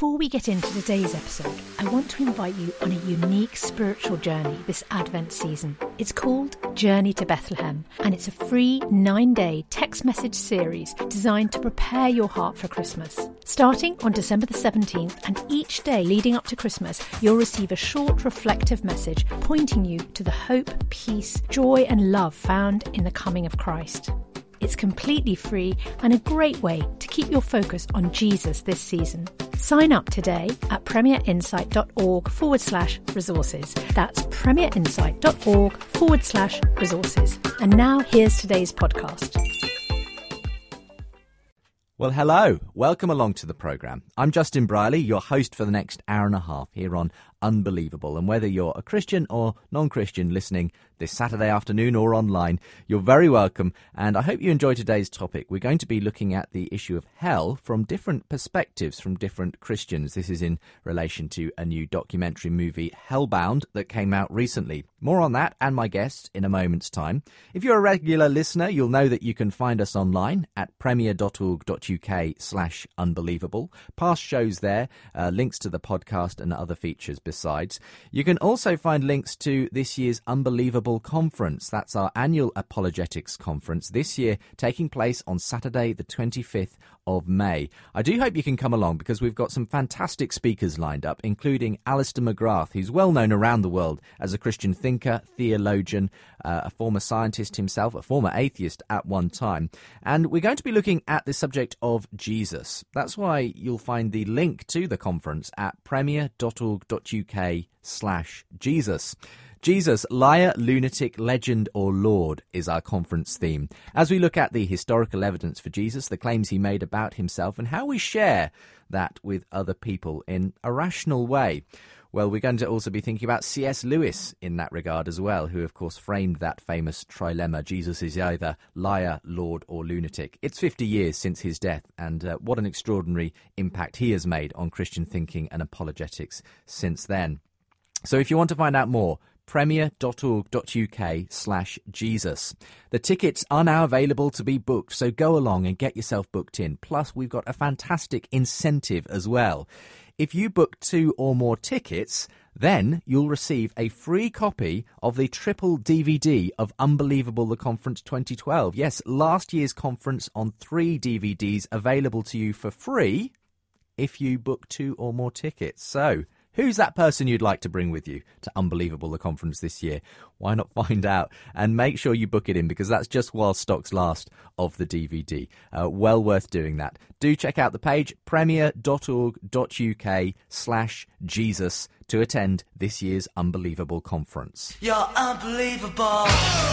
Before we get into today's episode, I want to invite you on a unique spiritual journey this Advent season. It's called Journey to Bethlehem, and it's a free 9-day text message series designed to prepare your heart for Christmas. Starting on December the 17th and each day leading up to Christmas, you'll receive a short reflective message pointing you to the hope, peace, joy and love found in the coming of Christ. It's completely free and a great way to keep your focus on Jesus this season. Sign up today at premierinsight.org/resources. That's premierinsight.org/resources. And now here's today's podcast. Well, hello. Welcome along to the programme. I'm Justin Briley, your host for the next hour and a half here on Unbelievable. And whether you're a Christian or non-Christian listening this Saturday afternoon or online, you're very welcome. And I hope you enjoy today's topic. We're going to be looking at the issue of hell from different perspectives from different Christians. This is in relation to a new documentary movie, Hellbound, that came out recently. More on that and my guests in a moment's time. If you're a regular listener, you'll know that you can find us online at premier.org.uk/unbelievable. Past shows there, links to the podcast and other features besides. You can also find links to this year's Unbelievable Conference. That's our annual apologetics conference, this year taking place on Saturday the 25th of May. I do hope you can come along because we've got some fantastic speakers lined up, including Alistair McGrath, who's well known around the world as a Christian thinker, theologian, a former scientist himself, a former atheist at one time. And we're going to be looking at the subject of Jesus. That's why you'll find the link to the conference at premier.org.uk/Jesus. Jesus, liar, lunatic, legend or Lord is our conference theme. As we look at the historical evidence for Jesus, the claims he made about himself and how we share that with other people in a rational way. Well, we're going to also be thinking about C.S. Lewis in that regard as well, who of course framed that famous trilemma, Jesus is either liar, Lord or lunatic. It's 50 years since his death, and what an extraordinary impact he has made on Christian thinking and apologetics since then. So if you want to find out more, premier.org.uk/Jesus. The tickets are now available to be booked, so go along and get yourself booked in. Plus, we've got a fantastic incentive as well. If you book 2 or more tickets, then you'll receive a free copy of the triple DVD of Unbelievable the Conference 2012. Yes, last year's conference on 3 DVDs available to you for free if you book 2 or more tickets. So, who's that person you'd like to bring with you to Unbelievable the Conference this year? Why not find out and make sure you book it in, because that's just while stocks last of the DVD. Well worth doing that. Do check out the page premier.org.uk/Jesus to attend this year's Unbelievable Conference. You're unbelievable.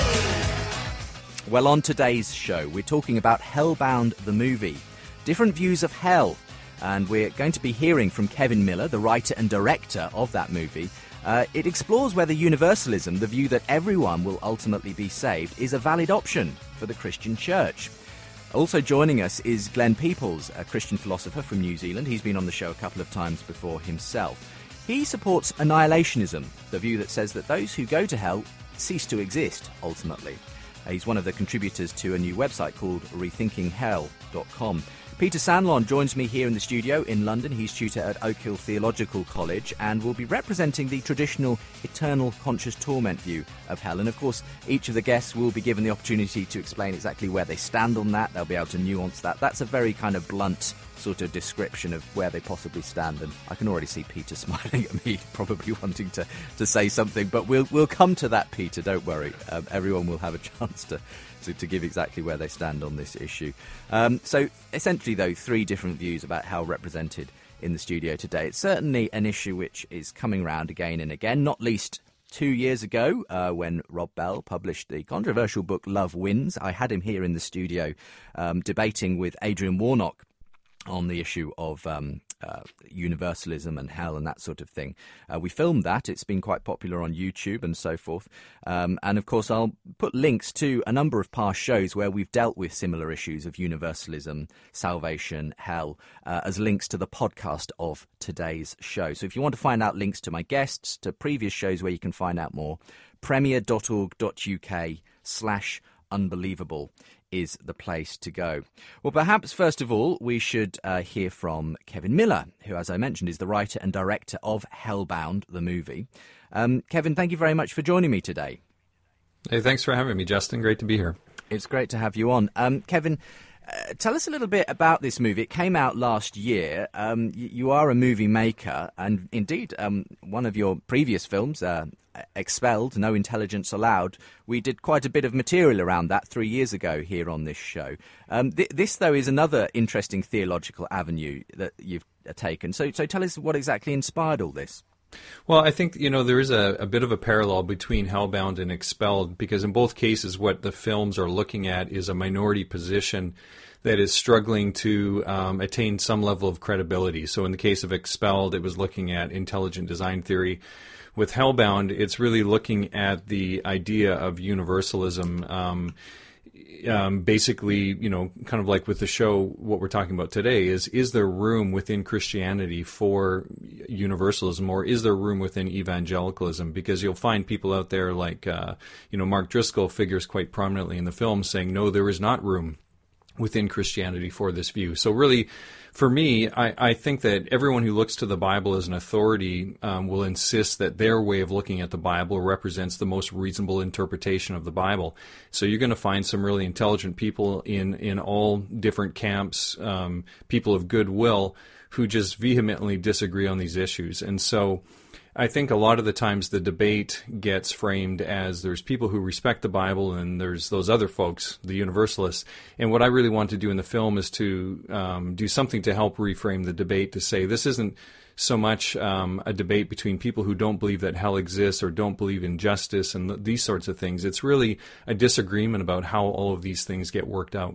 Well, on today's show, we're talking about Hellbound the movie. Different views of hell. And we're going to be hearing from Kevin Miller, the writer and director of that movie. It explores whether universalism, the view that everyone will ultimately be saved, is a valid option for the Christian church. Also joining us is Glenn Peoples, a Christian philosopher from New Zealand. He's been on the show a couple of times before himself. He supports annihilationism, the view that says that those who go to hell cease to exist, ultimately. He's one of the contributors to a new website called rethinkinghell.com. Peter Sanlon joins me here in the studio in London. He's tutor at Oak Hill Theological College and will be representing the traditional eternal conscious torment view of hell. And of course, each of the guests will be given the opportunity to explain exactly where they stand on that. They'll be able to nuance that. That's a very kind of blunt sort of description of where they possibly stand. And I can already see Peter smiling at me, probably wanting to say something. But we'll come to that, Peter, don't worry. Everyone will have a chance to give exactly where they stand on this issue. So essentially, though, 3 different views about hell represented in the studio today. It's certainly an issue which is coming round again and again, not least 2 years ago when Rob Bell published the controversial book Love Wins. I had him here in the studio debating with Adrian Warnock on the issue of universalism and hell and that sort of thing. We filmed that. It's been quite popular on YouTube and so forth. And of course, I'll put links to a number of past shows where we've dealt with similar issues of universalism, salvation, hell, as links to the podcast of today's show. So if you want to find out links to my guests, to previous shows where you can find out more, premier.org.uk/unbelievable is the place to go. Well, perhaps first of all, we should hear from Kevin Miller, who, as I mentioned, is the writer and director of Hellbound, the movie. Kevin, thank you very much for joining me today. Hey, thanks for having me, Justin. Great to be here. It's great to have you on. Kevin, tell us a little bit about this movie. It came out last year. You are a movie maker, and indeed, one of your previous films, Expelled, No Intelligence Allowed, we did quite a bit of material around that 3 years ago here on this show. This, though, is another interesting theological avenue that you've taken. So tell us what exactly inspired all this. Well, I think, there is a bit of a parallel between Hellbound and Expelled, because in both cases what the films are looking at is a minority position that is struggling to attain some level of credibility. So in the case of Expelled, it was looking at intelligent design theory. With Hellbound, it's really looking at the idea of universalism. Basically, kind of like with the show, what we're talking about today is there room within Christianity for universalism, or is there room within evangelicalism? Because you'll find people out there like, Mark Driscoll figures quite prominently in the film saying, no, there is not room within Christianity for this view. So really, for me, I think that everyone who looks to the Bible as an authority will insist that their way of looking at the Bible represents the most reasonable interpretation of the Bible. So you're going to find some really intelligent people in all different camps, people of goodwill, who just vehemently disagree on these issues. And so I think a lot of the times the debate gets framed as there's people who respect the Bible and there's those other folks, the universalists. And what I really want to do in the film is to do something to help reframe the debate, to say this isn't so much a debate between people who don't believe that hell exists or don't believe in justice and these sorts of things. It's really a disagreement about how all of these things get worked out.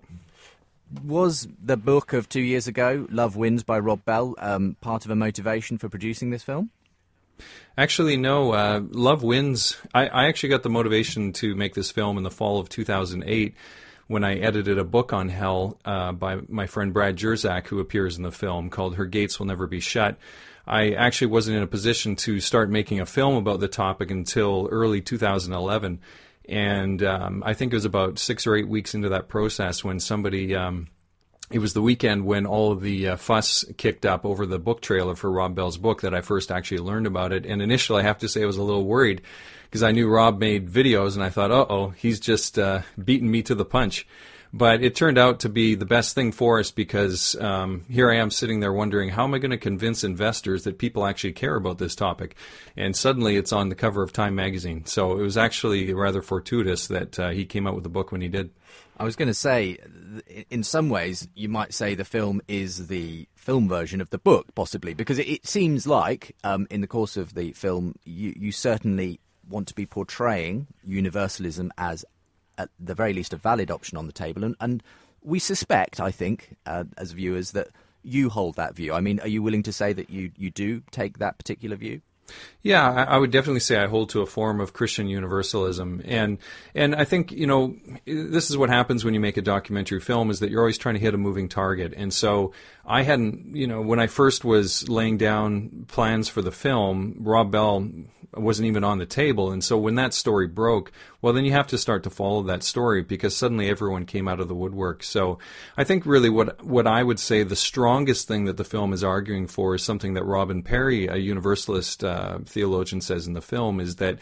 Was the book of 2 years ago, Love Wins by Rob Bell, part of a motivation for producing this film? Actually, no. Love Wins. I actually got the motivation to make this film in the fall of 2008 when I edited a book on hell by my friend Brad Jersak, who appears in the film, called Her Gates Will Never Be Shut. I actually wasn't in a position to start making a film about the topic until early 2011. And I think it was about 6 or 8 weeks into that process when somebody... It was the weekend when all of the fuss kicked up over the book trailer for Rob Bell's book that I first actually learned about it. And initially, I have to say, I was a little worried because I knew Rob made videos, and I thought, he's just beaten me to the punch. But it turned out to be the best thing for us because here I am sitting there wondering, how am I going to convince investors that people actually care about this topic? And suddenly it's on the cover of Time magazine. So it was actually rather fortuitous that he came out with the book when he did. I was going to say, in some ways, you might say the film is the film version of the book, possibly, because it seems like, in the course of the film, you certainly want to be portraying universalism as, at the very least, a valid option on the table. And we suspect, I think, as viewers, that you hold that view. I mean, are you willing to say that you do take that particular view? Yeah, I would definitely say I hold to a form of Christian universalism. And I think, this is what happens when you make a documentary film, is that you're always trying to hit a moving target. And so I hadn't, when I first was laying down plans for the film, Rob Bell wasn't even on the table. And so when that story broke, well, then you have to start to follow that story because suddenly everyone came out of the woodwork. So I think really what I would say the strongest thing that the film is arguing for is something that Robin Perry, a universalist theologian, says in the film, is that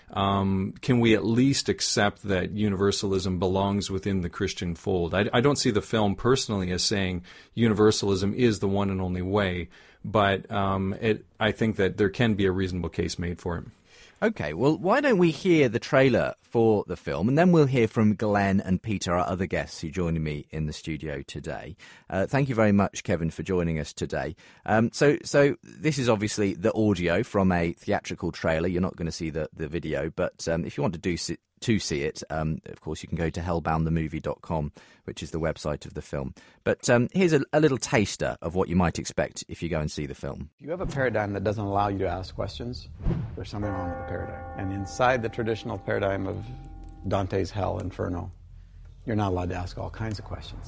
can we at least accept that universalism belongs within the Christian fold? I don't see the film personally as saying universalism is the one and only way, but I think that there can be a reasonable case made for it. Okay, well, why don't we hear the trailer for the film, and then we'll hear from Glenn and Peter, our other guests who joined me in the studio today. Thank you very much, Kevin, for joining us today. So this is obviously the audio from a theatrical trailer. You're not going to see the video, but if you want to see it, of course, you can go to hellboundthemovie.com, which is the website of the film. But here's a little taster of what you might expect if you go and see the film. If you have a paradigm that doesn't allow you to ask questions, there's something wrong with the paradigm. And inside the traditional paradigm of Dante's Hell, Inferno, you're not allowed to ask all kinds of questions.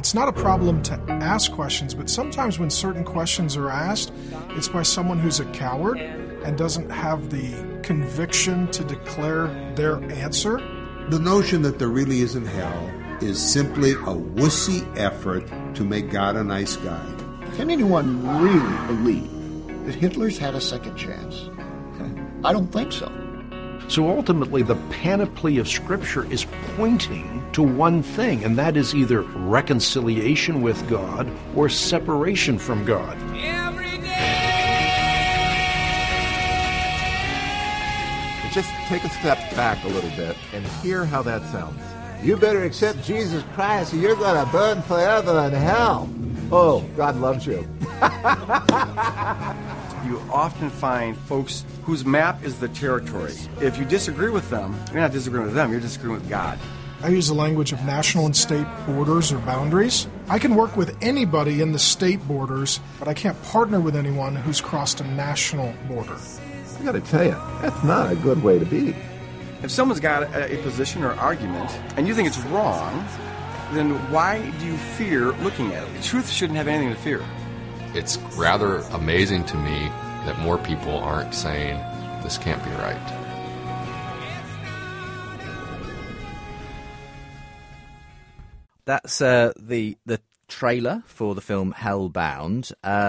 It's not a problem to ask questions, but sometimes when certain questions are asked, it's by someone who's a coward and doesn't have the conviction to declare their answer. The notion that there really isn't hell is simply a wussy effort to make God a nice guy. Can anyone really believe that Hitler's had a second chance? I don't think so. So ultimately, the panoply of Scripture is pointing to one thing, and that is either reconciliation with God or separation from God. Just take a step back a little bit and hear how that sounds. You better accept Jesus Christ or you're going to burn forever in hell. Oh, God loves you. You often find folks whose map is the territory. If you disagree with them, you're not disagreeing with them, you're disagreeing with God. I use the language of national and state borders or boundaries. I can work with anybody in the state borders, but I can't partner with anyone who's crossed a national border. I got to tell you, that's not a good way to be. If someone's got a position or argument and you think it's wrong, then why do you fear looking at it? The truth shouldn't have anything to fear. It's rather amazing to me that more people aren't saying this can't be right. That's the trailer for the film Hellbound.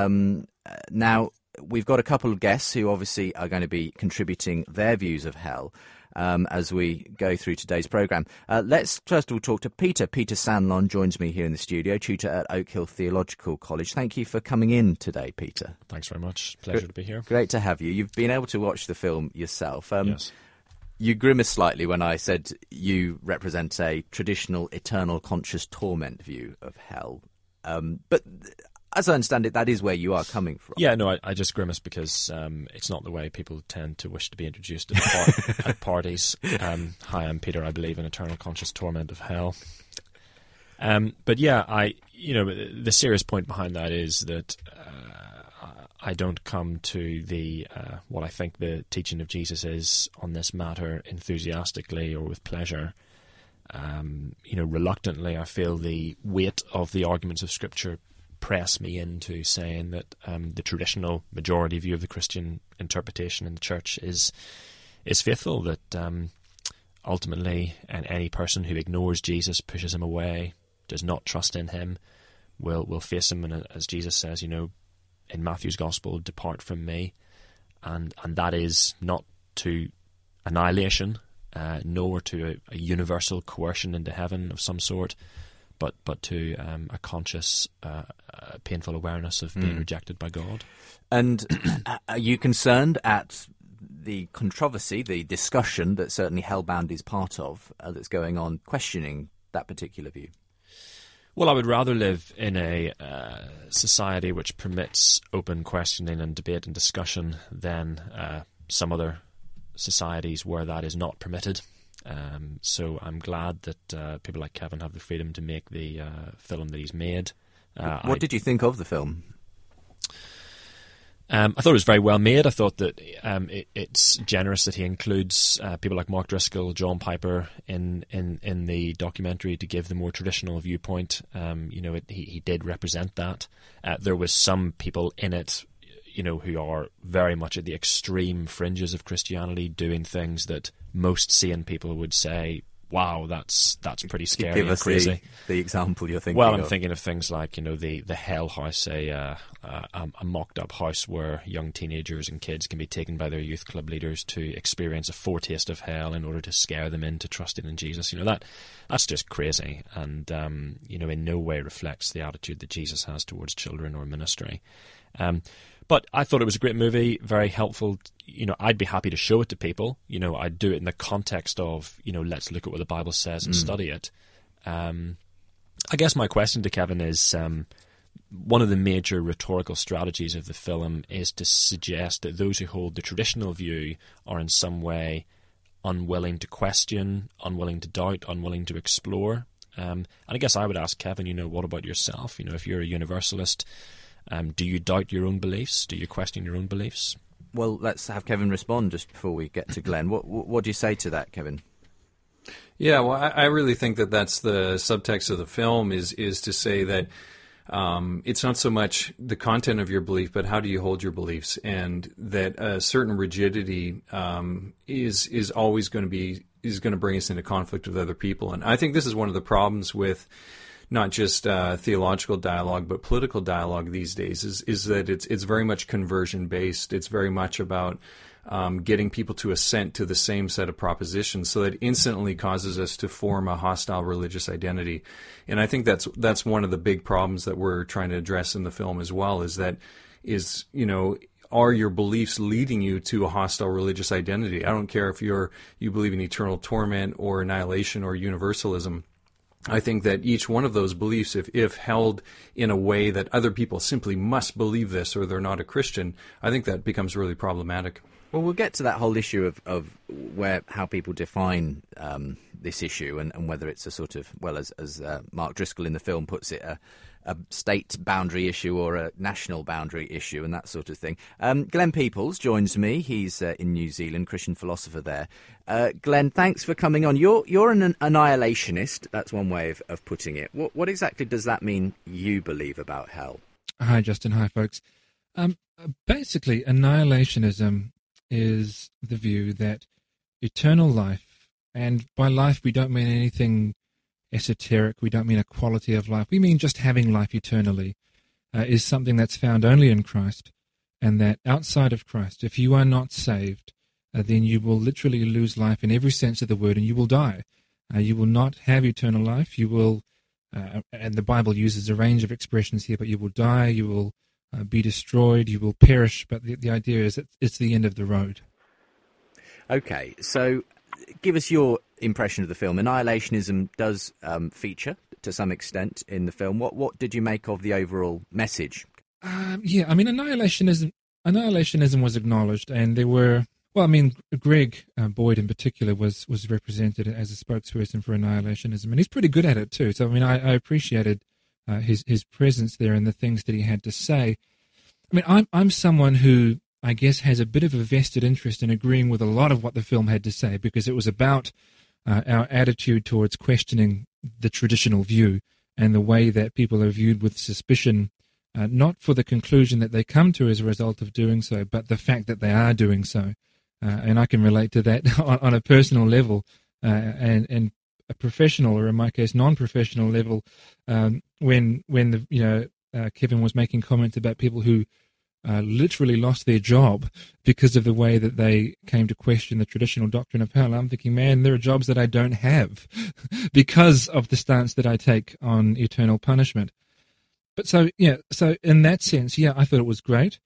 Now, we've got a couple of guests who obviously are going to be contributing their views of hell as we go through today's programme. Let's first of all talk to Peter. Peter Sanlon joins me here in the studio, tutor at Oak Hill Theological College. Thank you for coming in today, Peter. Thanks very much. Pleasure to be here. Great to have you. You've been able to watch the film yourself. Yes. You grimaced slightly when I said you represent a traditional eternal conscious torment view of hell. But as I understand it, that is where you are coming from. Yeah, no, I just grimace because it's not the way people tend to wish to be introduced at parties. Hi, I'm Peter. I believe in eternal conscious torment of hell. But yeah, the serious point behind that is that I don't come to the what I think the teaching of Jesus is on this matter enthusiastically or with pleasure. Reluctantly, I feel the weight of the arguments of Scripture press me into saying that the traditional majority view of the Christian interpretation in the church is faithful, that ultimately any person who ignores Jesus, pushes him away, does not trust in him, will face him, and as Jesus says, in Matthew's Gospel, depart from me, and that is not to annihilation, nor to a universal coercion into heaven of some sort, but to a conscious, painful awareness of being rejected by God. And are you concerned at the controversy, the discussion that certainly Hellbound is part of, that's going on, questioning that particular view? Well, I would rather live in a society which permits open questioning and debate and discussion than some other societies where that is not permitted. So I'm glad that people like Kevin have the freedom to make the film that he's made. What did you think of the film? I thought it was very well made. I thought that it's generous that he includes people like Mark Driscoll, John Piper in the documentary to give the more traditional viewpoint. He did represent that. There was some people in it, who are very much at the extreme fringes of Christianity, doing things that most sane people would say, wow, that's pretty scary and crazy. Give us the example you're thinking of. Well, I'm thinking of things like, the Hell House, a mocked-up house where young teenagers and kids can be taken by their youth club leaders to experience a foretaste of hell in order to scare them into trusting in Jesus. That's just crazy, and in no way reflects the attitude that Jesus has towards children or ministry. But I thought it was a great movie, very helpful. I'd be happy to show it to people. I'd do it in the context of, let's look at what the Bible says and study it. I guess my question to Kevin is, one of the major rhetorical strategies of the film is to suggest that those who hold the traditional view are in some way unwilling to question, unwilling to doubt, unwilling to explore. And I guess I would ask Kevin, what about yourself? If you're a universalist, do you doubt your own beliefs? Do you question your own beliefs? Well, let's have Kevin respond just before we get to Glenn. What do you say to that, Kevin? Yeah, well, I really think that that's the subtext of the film is to say that it's not so much the content of your belief, but how do you hold your beliefs, and that a certain rigidity is always going to bring us into conflict with other people. And I think this is one of the problems with not just theological dialogue, but political dialogue these days is that it's very much conversion based. It's very much about getting people to assent to the same set of propositions, so that instantly causes us to form a hostile religious identity. And I think that's one of the big problems that we're trying to address in the film as well, are your beliefs leading you to a hostile religious identity? I don't care if you believe in eternal torment or annihilation or universalism. I think that each one of those beliefs, if held in a way that other people simply must believe this or they're not a Christian, I think that becomes really problematic. Well, we'll get to that whole issue of how people define this issue and whether it's a sort of, well, as Mark Driscoll in the film puts it, a state boundary issue or a national boundary issue and that sort of thing. Glenn Peoples joins me. He's in New Zealand, Christian philosopher there. Glenn, thanks for coming on. You're an annihilationist. That's one way of putting it. What exactly does that mean you believe about hell? Hi, Justin. Hi, folks. Basically, annihilationism is the view that eternal life, and by life we don't mean anything esoteric, we don't mean a quality of life, we mean just having life eternally, is something that's found only in Christ, and that outside of Christ, if you are not saved, then you will literally lose life in every sense of the word, and you will die. You will not have eternal life, you will, and the Bible uses a range of expressions here, but you will die, you will be destroyed, you will perish, but the idea is that it's the end of the road. Okay, so give us your impression of the film. Annihilationism does feature to some extent in the film. What did you make of the overall message? Yeah, I mean, annihilationism was acknowledged, and there were, well, I mean, Greg Boyd in particular was represented as a spokesperson for annihilationism, and he's pretty good at it too. So, I mean, I appreciated his presence there and the things that he had to say. I mean, I'm someone who I guess has a bit of a vested interest in agreeing with a lot of what the film had to say, because it was about our attitude towards questioning the traditional view and the way that people are viewed with suspicion, not for the conclusion that they come to as a result of doing so, but the fact that they are doing so. And I can relate to that on a personal level and a professional, or in my case, non-professional level, when Kevin was making comments about people who literally lost their job because of the way that they came to question the traditional doctrine of hell. I'm thinking, man, there are jobs that I don't have because of the stance that I take on eternal punishment. But so in that sense, yeah, I thought it was great.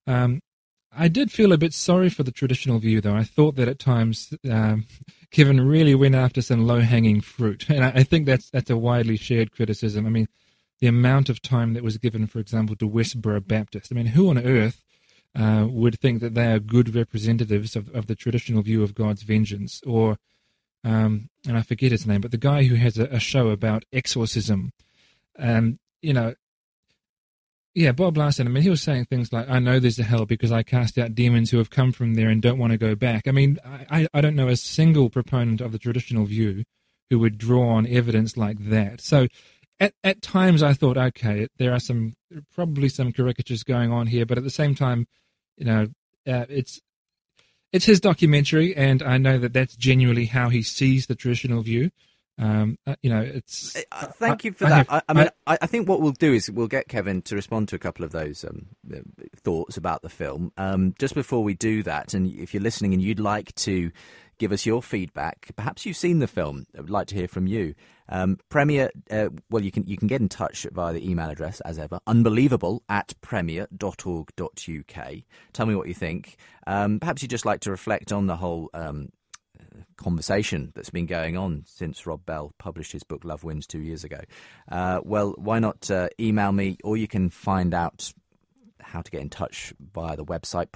I did feel a bit sorry for the traditional view, though. I thought that at times Kevin really went after some low-hanging fruit, and I think that's a widely shared criticism. I mean, the amount of time that was given, for example, to Westboro Baptist. I mean, who on earth would think that they are good representatives of the traditional view of God's vengeance? Or, and I forget his name, but the guy who has a show about exorcism, Bob Larson, I mean, he was saying things like, I know there's a hell because I cast out demons who have come from there and don't want to go back. I mean, I don't know a single proponent of the traditional view who would draw on evidence like that. So at times I thought, okay, there are probably some caricatures going on here, but at the same time, it's his documentary, and I know that that's genuinely how he sees the traditional view. Thank you for that. I think what we'll do is we'll get Kevin to respond to a couple of those thoughts about the film. Just before we do that, and if you're listening and you'd like to give us your feedback, perhaps you've seen the film, I would like to hear from you. Premier, you can get in touch via the email address, as ever, unbelievable@premier.org.uk. Tell me what you think. Perhaps you'd just like to reflect on the whole conversation that's been going on since Rob Bell published his book Love Wins 2 years ago. Why not email me, or you can find out how to get in touch via the website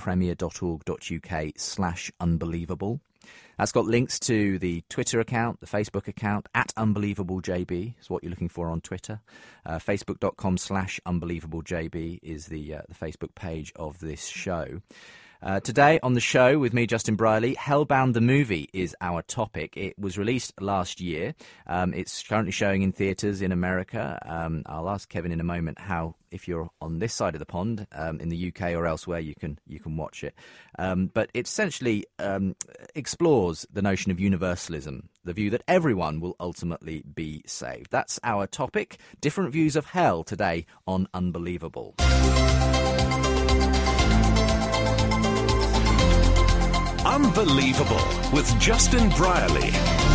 premier.org.uk/unbelievable. That's got links to the Twitter account, the Facebook account, @UnbelievableJB is what you're looking for on Twitter. Facebook.com/UnbelievableJB is the Facebook page of this show. Today on the show with me, Justin Brierley, Hellbound the movie is our topic. It was released last year. It's currently showing in theatres in America. I'll ask Kevin in a moment how, if you're on this side of the pond, in the UK or elsewhere, you can watch it. But it essentially explores the notion of universalism, the view that everyone will ultimately be saved. That's our topic. Different views of hell today on Unbelievable. Unbelievable with Justin Brierley.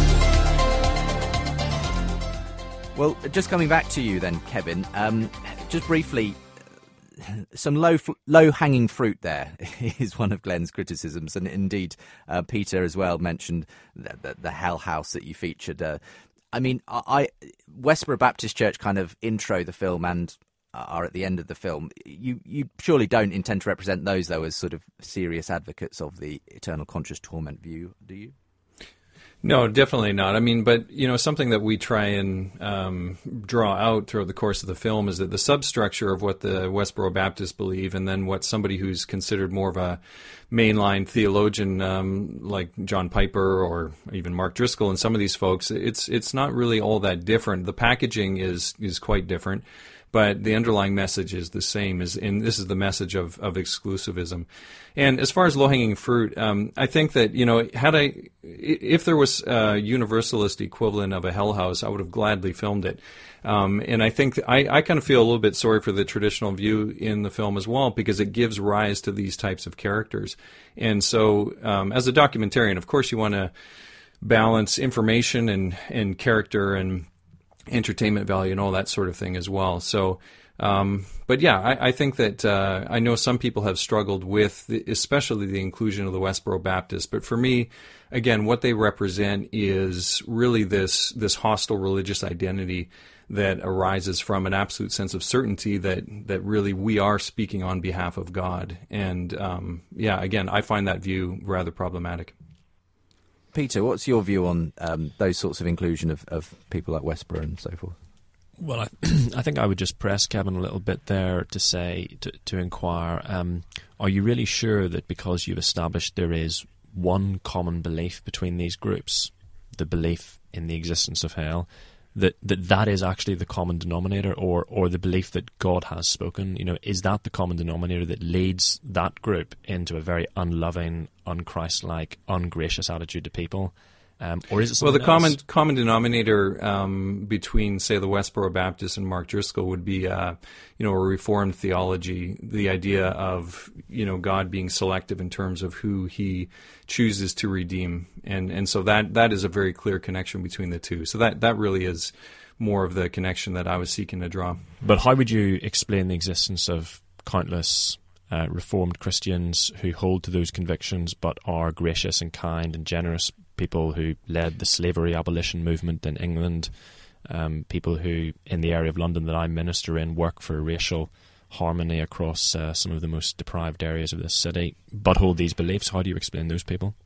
Well, just coming back to you then, Kevin, just briefly, some low-hanging fruit there is one of Glenn's criticisms, and indeed Peter as well mentioned the Hell House that you featured. I mean, Westboro Baptist Church kind of intro the film and are at the end of the film. You surely don't intend to represent those, though, as sort of serious advocates of the eternal conscious torment view, do you? No, definitely not. I mean, but, something that we try and draw out throughout the course of the film is that the substructure of what the Westboro Baptists believe, and then what somebody who's considered more of a mainline theologian like John Piper or even Mark Driscoll and some of these folks, it's not really all that different. The packaging is quite different, but the underlying message is the same, and this is the message of exclusivism. And as far as low-hanging fruit, I think that, if there was a universalist equivalent of a Hell House, I would have gladly filmed it. And I think I kind of feel a little bit sorry for the traditional view in the film as well, because it gives rise to these types of characters. And so, as a documentarian, of course you want to balance information and character and entertainment value and all that sort of thing as well. So, but yeah, I think that I know some people have struggled with, especially the inclusion of the Westboro Baptists. But for me, again, what they represent is really this hostile religious identity that arises from an absolute sense of certainty that really we are speaking on behalf of God. And again, I find that view rather problematic. Peter, what's your view on those sorts of inclusion of people like Westboro and so forth? Well, I think I would just press Kevin a little bit there to say, to inquire, are you really sure that because you've established there is one common belief between these groups, the belief in the existence of hell, that is actually the common denominator, or the belief that God has spoken? Is that the common denominator that leads that group into a very unloving, unchristlike, ungracious attitude to people? Or is it something else? Well, the common denominator between, say, the Westboro Baptists and Mark Driscoll would be, a Reformed theology, the idea of, God being selective in terms of who He chooses to redeem, and so that is a very clear connection between the two. So that really is more of the connection that I was seeking to draw. But how would you explain the existence of countless Reformed Christians who hold to those convictions but are gracious and kind and generous? People who led the slavery abolition movement in England, people who, in the area of London that I minister in, work for racial harmony across some of the most deprived areas of this city, but hold these beliefs. How do you explain those people?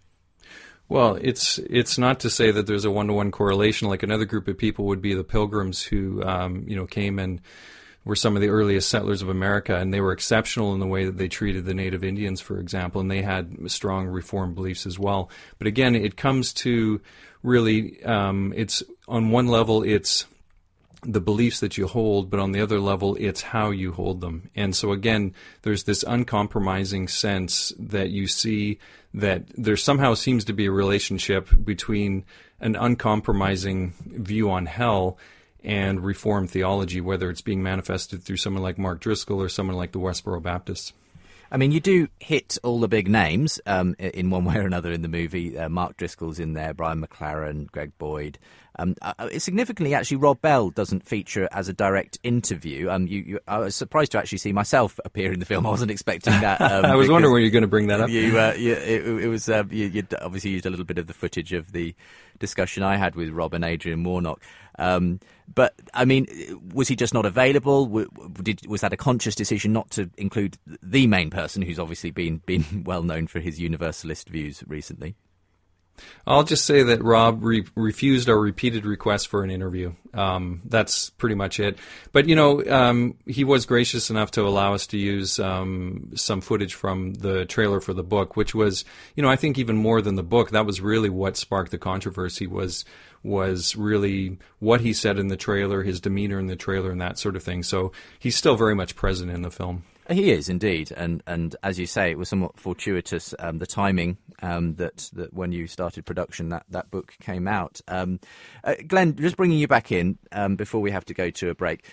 Well, it's not to say that there's a one-to-one correlation. Like another group of people would be the Pilgrims who, came and were some of the earliest settlers of America, and they were exceptional in the way that they treated the native Indians, for example, and they had strong Reformed beliefs as well. But again, it comes to really, it's on one level, it's the beliefs that you hold, but on the other level, it's how you hold them. And so again, there's this uncompromising sense that you see that there somehow seems to be a relationship between an uncompromising view on hell and Reformed theology, whether it's being manifested through someone like Mark Driscoll or someone like the Westboro Baptists. I mean, you do hit all the big names in one way or another in the movie. Mark Driscoll's in there, Brian McLaren, Greg Boyd. Significantly, actually, Rob Bell doesn't feature as a direct interview. I was surprised to actually see myself appear in the film. I wasn't expecting that. I was wondering when you were going to bring that up. You obviously used a little bit of the footage of the discussion I had with Rob and Adrian Warnock. But, I mean, was he just not available? Was that a conscious decision not to include the main person, who's obviously been well known for his universalist views recently? I'll just say that Rob refused our repeated request for an interview. That's pretty much it. But, he was gracious enough to allow us to use some footage from the trailer for the book, which was, I think even more than the book, that was really what sparked the controversy, was really what he said in the trailer, his demeanor in the trailer, and that sort of thing. So he's still very much present in the film. He is indeed, and as you say, it was somewhat fortuitous, the timing that when you started production that book came out. Glenn, just bringing you back in before we have to go to a break.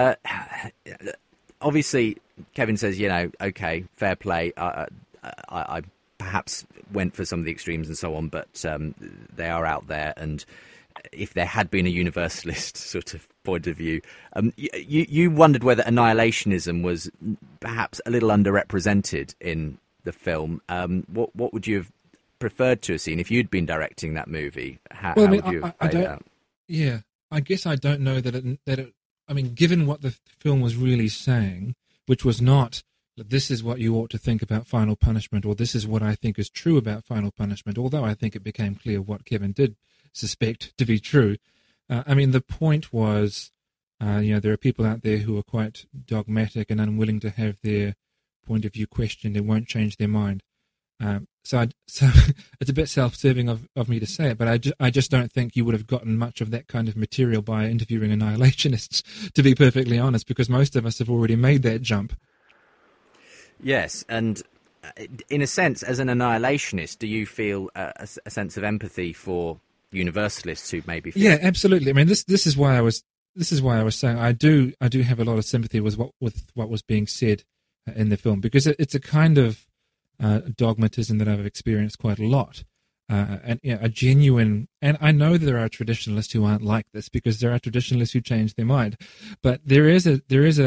Obviously, Kevin says, okay, fair play. I perhaps went for some of the extremes and so on, but they are out there, and if there had been a universalist sort of point of view, you wondered whether annihilationism was perhaps a little underrepresented in the film. What would you have preferred to have seen if you'd been directing that movie? How would you have played out? Yeah, I guess I don't know that it. I mean, given what the film was really saying, which was not that this is what you ought to think about Final Punishment, or this is what I think is true about Final Punishment, although I think it became clear what Kevin did suspect to be true. The point was, there are people out there who are quite dogmatic and unwilling to have their point of view questioned and won't change their mind. So it's a bit self-serving of me to say it, but I just don't think you would have gotten much of that kind of material by interviewing annihilationists, to be perfectly honest, because most of us have already made that jump. Yes, and in a sense, as an annihilationist, do you feel a sense of empathy for universalists who maybe feel... Yeah, absolutely. I mean, this is why I was saying I do have a lot of sympathy with what was being said in the film, because it's a kind of dogmatism that I've experienced quite a lot, and a genuine. And I know there are traditionalists who aren't like this, because there are traditionalists who change their mind, but there is a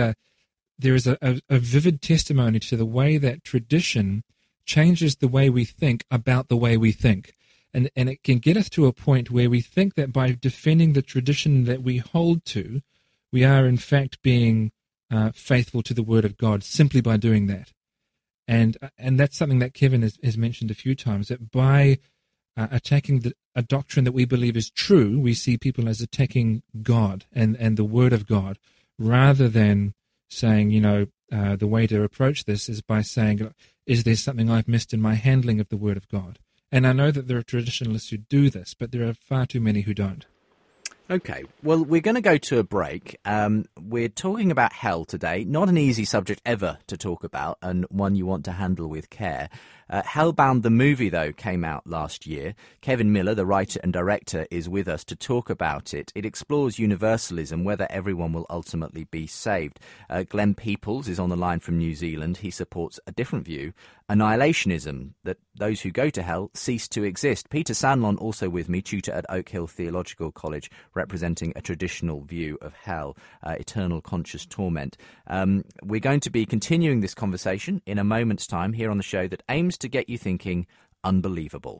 vivid testimony to the way that tradition changes the way we think about the way we think. And it can get us to a point where we think that by defending the tradition that we hold to, we are in fact being faithful to the Word of God simply by doing that. And that's something that Kevin has mentioned a few times, that by attacking a doctrine that we believe is true, we see people as attacking God and the Word of God, rather than saying, the way to approach this is by saying, is there something I've missed in my handling of the Word of God? And I know that there are traditionalists who do this, but there are far too many who don't. Okay, well, we're going to go to a break. We're talking about hell today. Not an easy subject ever to talk about, and one you want to handle with care. Hellbound the movie, though, came out last year. Kevin Miller, the writer and director, is with us to talk about it. It explores universalism, whether everyone will ultimately be saved. Glenn Peoples is on the line from New Zealand. He supports a different view, annihilationism, that those who go to hell cease to exist. Peter Sanlon, also with me, tutor at Oak Hill Theological College, representing a traditional view of hell, eternal conscious torment. We're going to be continuing this conversation in a moment's time here on the show that aims to get you thinking unbelievable.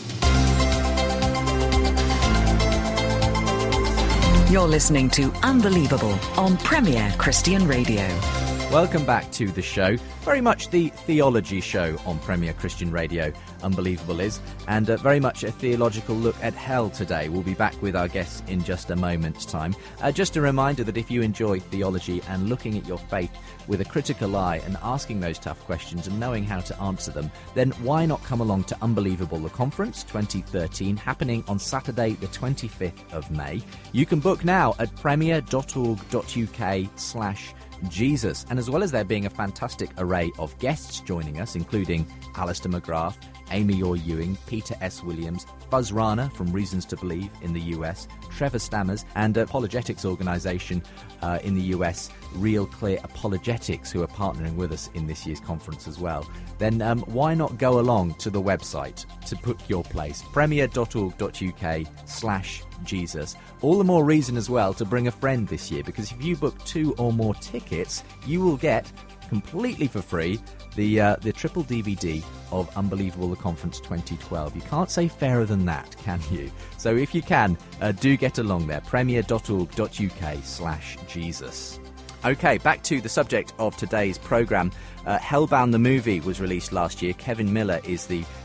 You're listening to Unbelievable on Premier Christian Radio. Welcome back to the show. Very much the theology show on Premier Christian Radio, Unbelievable is, and very much a theological look at hell today. We'll be back with our guests in just a moment's time. Just a reminder that if you enjoy theology and looking at your faith with a critical eye and asking those tough questions and knowing how to answer them, then why not come along to Unbelievable the Conference 2013, happening on Saturday the 25th of May. You can book now at premier.org.uk/Jesus. And as well as there being a fantastic array of guests joining us, including Alistair McGrath, Amy Orr Ewing, Peter S. Williams, Buzz Rana from Reasons to Believe in the US, Trevor Stammers, and apologetics organisation in the US, Real Clear Apologetics, who are partnering with us in this year's conference as well, then why not go along to the website to book your place, premier.org.uk/Jesus. All the more reason as well to bring a friend this year, because if you book 2 or more tickets, you will get completely for free the triple DVD of Unbelievable the Conference 2012. You can't say fairer than that, can you? So if you can, do get along there, premier.org.uk/Jesus. Okay, back to the subject of today's programme. Hellbound the movie was released last year. Kevin Miller is the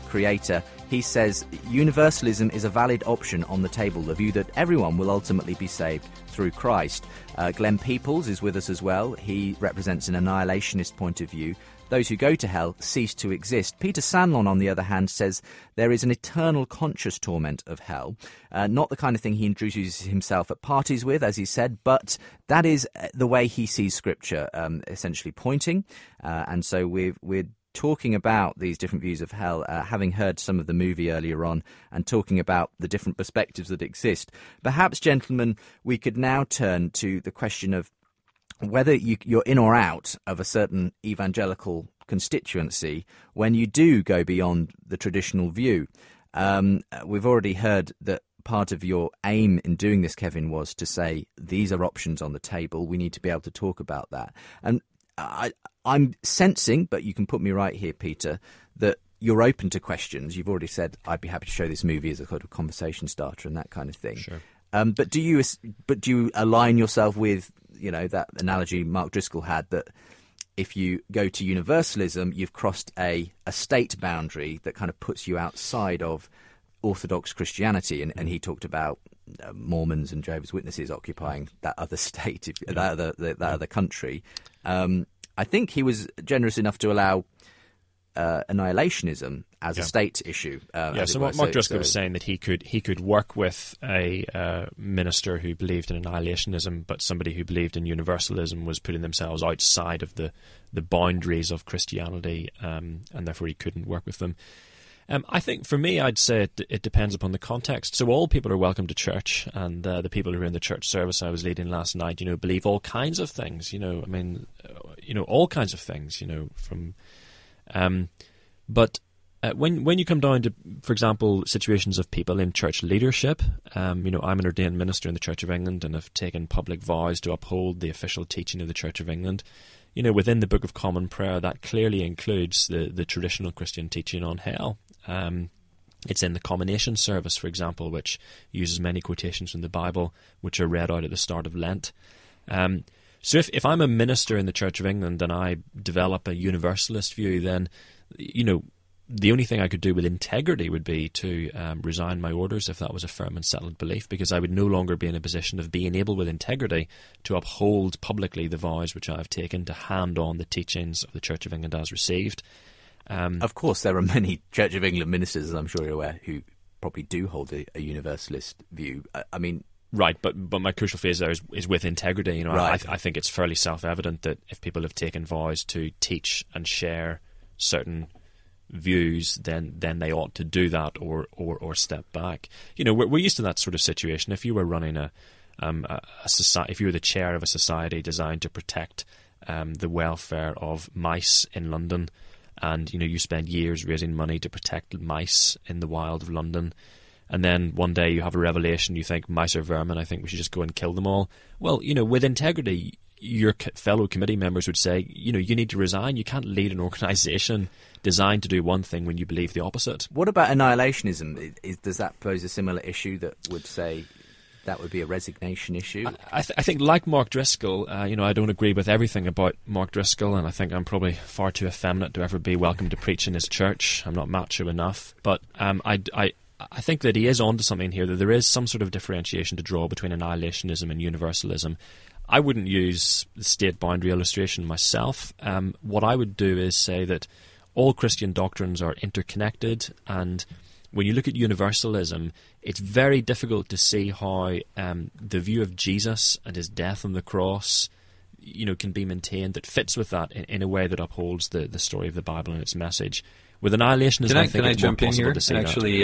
creator. He says universalism is a valid option on the table, the view that everyone will ultimately be saved through Christ. Glenn Peoples is with us as well. He represents an annihilationist point of view. Those who go to hell cease to exist. Peter Sanlon, on the other hand, says there is an eternal conscious torment of hell. Not the kind of thing he introduces himself at parties with, as he said, but that is the way he sees Scripture essentially pointing. And so we're talking about these different views of hell, having heard some of the movie earlier on and talking about the different perspectives that exist. Perhaps, gentlemen, we could now turn to the question of whether you're in or out of a certain evangelical constituency when you do go beyond the traditional view. We've already heard that part of your aim in doing this, Kevin, was to say these are options on the table. We need to be able to talk about that. And I'm sensing, but you can put me right here, Peter, that you're open to questions. You've already said I'd be happy to show this movie as a sort of conversation starter and that kind of thing. Sure. But do you align yourself with, that analogy Mark Driscoll had, that if you go to universalism, you've crossed a state boundary that kind of puts you outside of Orthodox Christianity, and he talked about Mormons and Jehovah's Witnesses occupying that other state, that other country. I think he was generous enough to allow annihilationism as a state issue. So Mark Driscoll was saying that he could work with a minister who believed in annihilationism, but somebody who believed in universalism was putting themselves outside of the boundaries of Christianity, and therefore he couldn't work with them. I think for me, I'd say it depends upon the context. So all people are welcome to church, and the people who are in the church service I was leading last night, believe all kinds of things. All kinds of things. But when you come down to, for example, situations of people in church leadership, I'm an ordained minister in the Church of England and have taken public vows to uphold the official teaching of the Church of England. Within the Book of Common Prayer, that clearly includes the traditional Christian teaching on hell. It's in the Commination Service, for example, which uses many quotations from the Bible, which are read out at the start of Lent. So if I'm a minister in the Church of England and I develop a universalist view, then, the only thing I could do with integrity would be to resign my orders if that was a firm and settled belief, because I would no longer be in a position of being able with integrity to uphold publicly the vows which I have taken to hand on the teachings of the Church of England as received. Of course, there are many Church of England ministers, as I'm sure you're aware, who probably do hold a universalist view. Right, but my crucial phrase there is with integrity. Right. I think it's fairly self-evident that if people have taken vows to teach and share certain views, then they ought to do that or step back. We're used to that sort of situation. If you were running a society, if you were the chair of a society designed to protect the welfare of mice in London, and you spend years raising money to protect mice in the wild of London, and then one day you have a revelation, you think mice are vermin, I think we should just go and kill them all. Well, with integrity, your fellow committee members would say, you need to resign. You can't lead an organisation designed to do one thing when you believe the opposite. What about annihilationism? Does that pose a similar issue that would say that would be a resignation issue? I think, like Mark Driscoll, I don't agree with everything about Mark Driscoll, and I think I'm probably far too effeminate to ever be welcome to preach in his church. I'm not macho enough. But I think that he is onto something here, that there is some sort of differentiation to draw between annihilationism and universalism. I wouldn't use the state boundary illustration myself. What I would do is say that all Christian doctrines are interconnected, and when you look at universalism, it's very difficult to see how the view of Jesus and his death on the cross, can be maintained that fits with that in a way that upholds the story of the Bible and its message. With annihilationism, I think it's more possible to see that. Actually,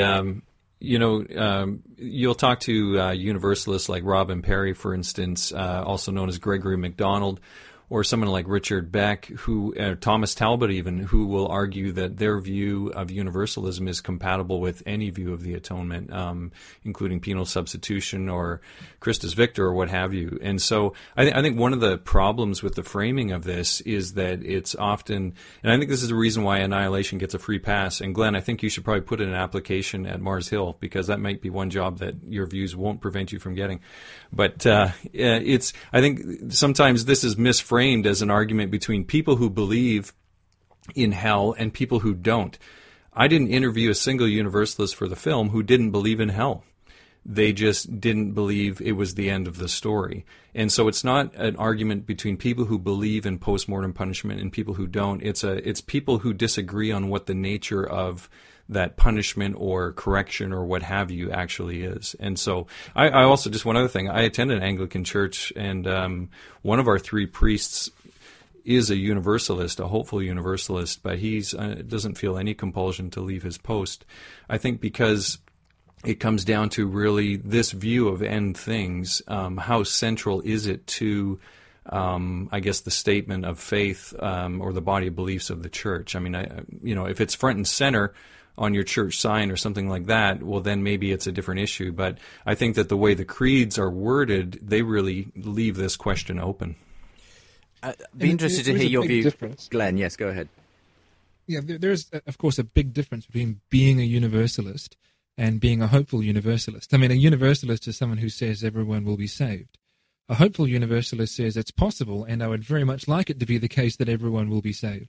you'll talk to universalists like Robin Perry, for instance, also known as Gregory MacDonald, or someone like Richard Beck, Thomas Talbot even, who will argue that their view of universalism is compatible with any view of the atonement, including penal substitution or Christus Victor or what have you. And so I think one of the problems with the framing of this is that it's often, and I think this is the reason why annihilation gets a free pass. And Glenn, I think you should probably put in an application at Mars Hill, because that might be one job that your views won't prevent you from getting. But I think sometimes this is misframed as an argument between people who believe in hell and people who don't. I didn't interview a single Universalist for the film who didn't believe in hell. They just didn't believe it was the end of the story. And so it's not an argument between people who believe in post-mortem punishment and people who don't. It's people who disagree on what the nature of that punishment or correction or what have you actually is. And so I also, just one other thing, I attend an Anglican church, and one of our three priests is a Universalist, a hopeful Universalist, but he doesn't feel any compulsion to leave his post. I think because it comes down to really this view of end things. How central is it to, I guess, the statement of faith or the body of beliefs of the church? I mean, if it's front and center on your church sign or something like that, well, then maybe it's a different issue. But I think that the way the creeds are worded, they really leave this question open. Be interested to hear your view, difference. Glenn. Yes, go ahead. Yeah, there's, of course, a big difference between being a Universalist and being a hopeful Universalist. I mean, a Universalist is someone who says everyone will be saved. A hopeful Universalist says it's possible, and I would very much like it to be the case that everyone will be saved.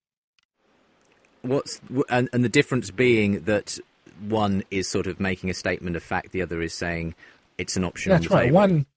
And the difference being that one is sort of making a statement of fact, the other is saying it's an option on the table. That's right.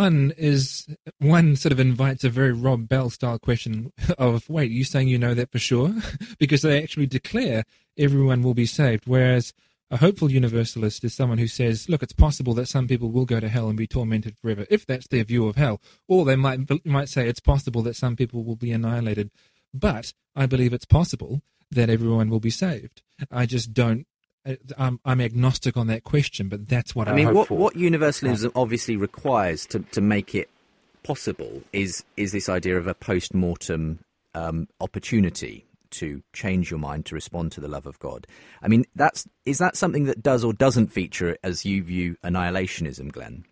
One sort of invites a very Rob Bell style question of, wait, you saying you know that for sure? Because they actually declare everyone will be saved, whereas a hopeful Universalist is someone who says, look, it's possible that some people will go to hell and be tormented forever, if that's their view of hell. Or they might say it's possible that some people will be annihilated, but I believe it's possible that everyone will be saved. I just don't. I'm agnostic on that question, but that's what I hope for. What Universalism obviously requires to make it possible is this idea of a post-mortem opportunity to change your mind, to respond to the love of God. I mean, is that something that does or doesn't feature as you view annihilationism, Glenn?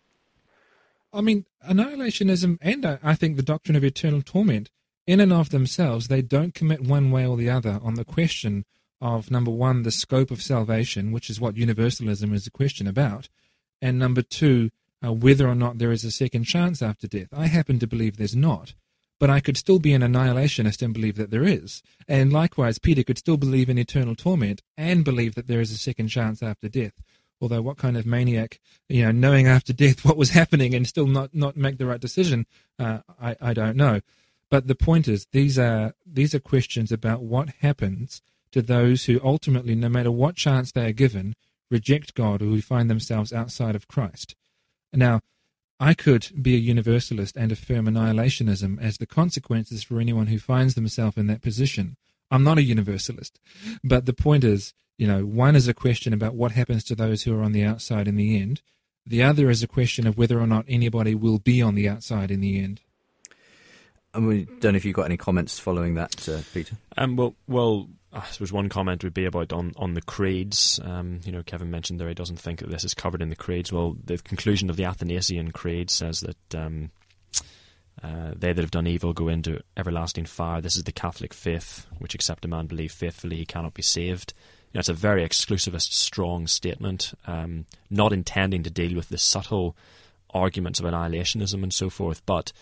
I mean, annihilationism and I think the doctrine of eternal torment, in and of themselves, they don't commit one way or the other on the question of, number one, the scope of salvation, which is what Universalism is a question about, and number two, whether or not there is a second chance after death. I happen to believe there's not. But I could still be an annihilationist and believe that there is. And likewise, Peter could still believe in eternal torment and believe that there is a second chance after death. Although what kind of maniac, knowing after death what was happening and still not make the right decision, I don't know. But the point is, these are questions about what happens to those who ultimately, no matter what chance they are given, reject God or who find themselves outside of Christ. Now, I could be a Universalist and affirm annihilationism as the consequences for anyone who finds themselves in that position. I'm not a Universalist. But the point is, one is a question about what happens to those who are on the outside in the end. The other is a question of whether or not anybody will be on the outside in the end. I don't know if you've got any comments following that, Peter. Well, I suppose one comment would be about on the creeds. Kevin mentioned there he doesn't think that this is covered in the creeds. Well, the conclusion of the Athanasian Creed says that they that have done evil go into everlasting fire. This is the Catholic faith, which except a man believe faithfully, he cannot be saved. It's a very exclusivist, strong statement, not intending to deal with the subtle arguments of annihilationism and so forth, but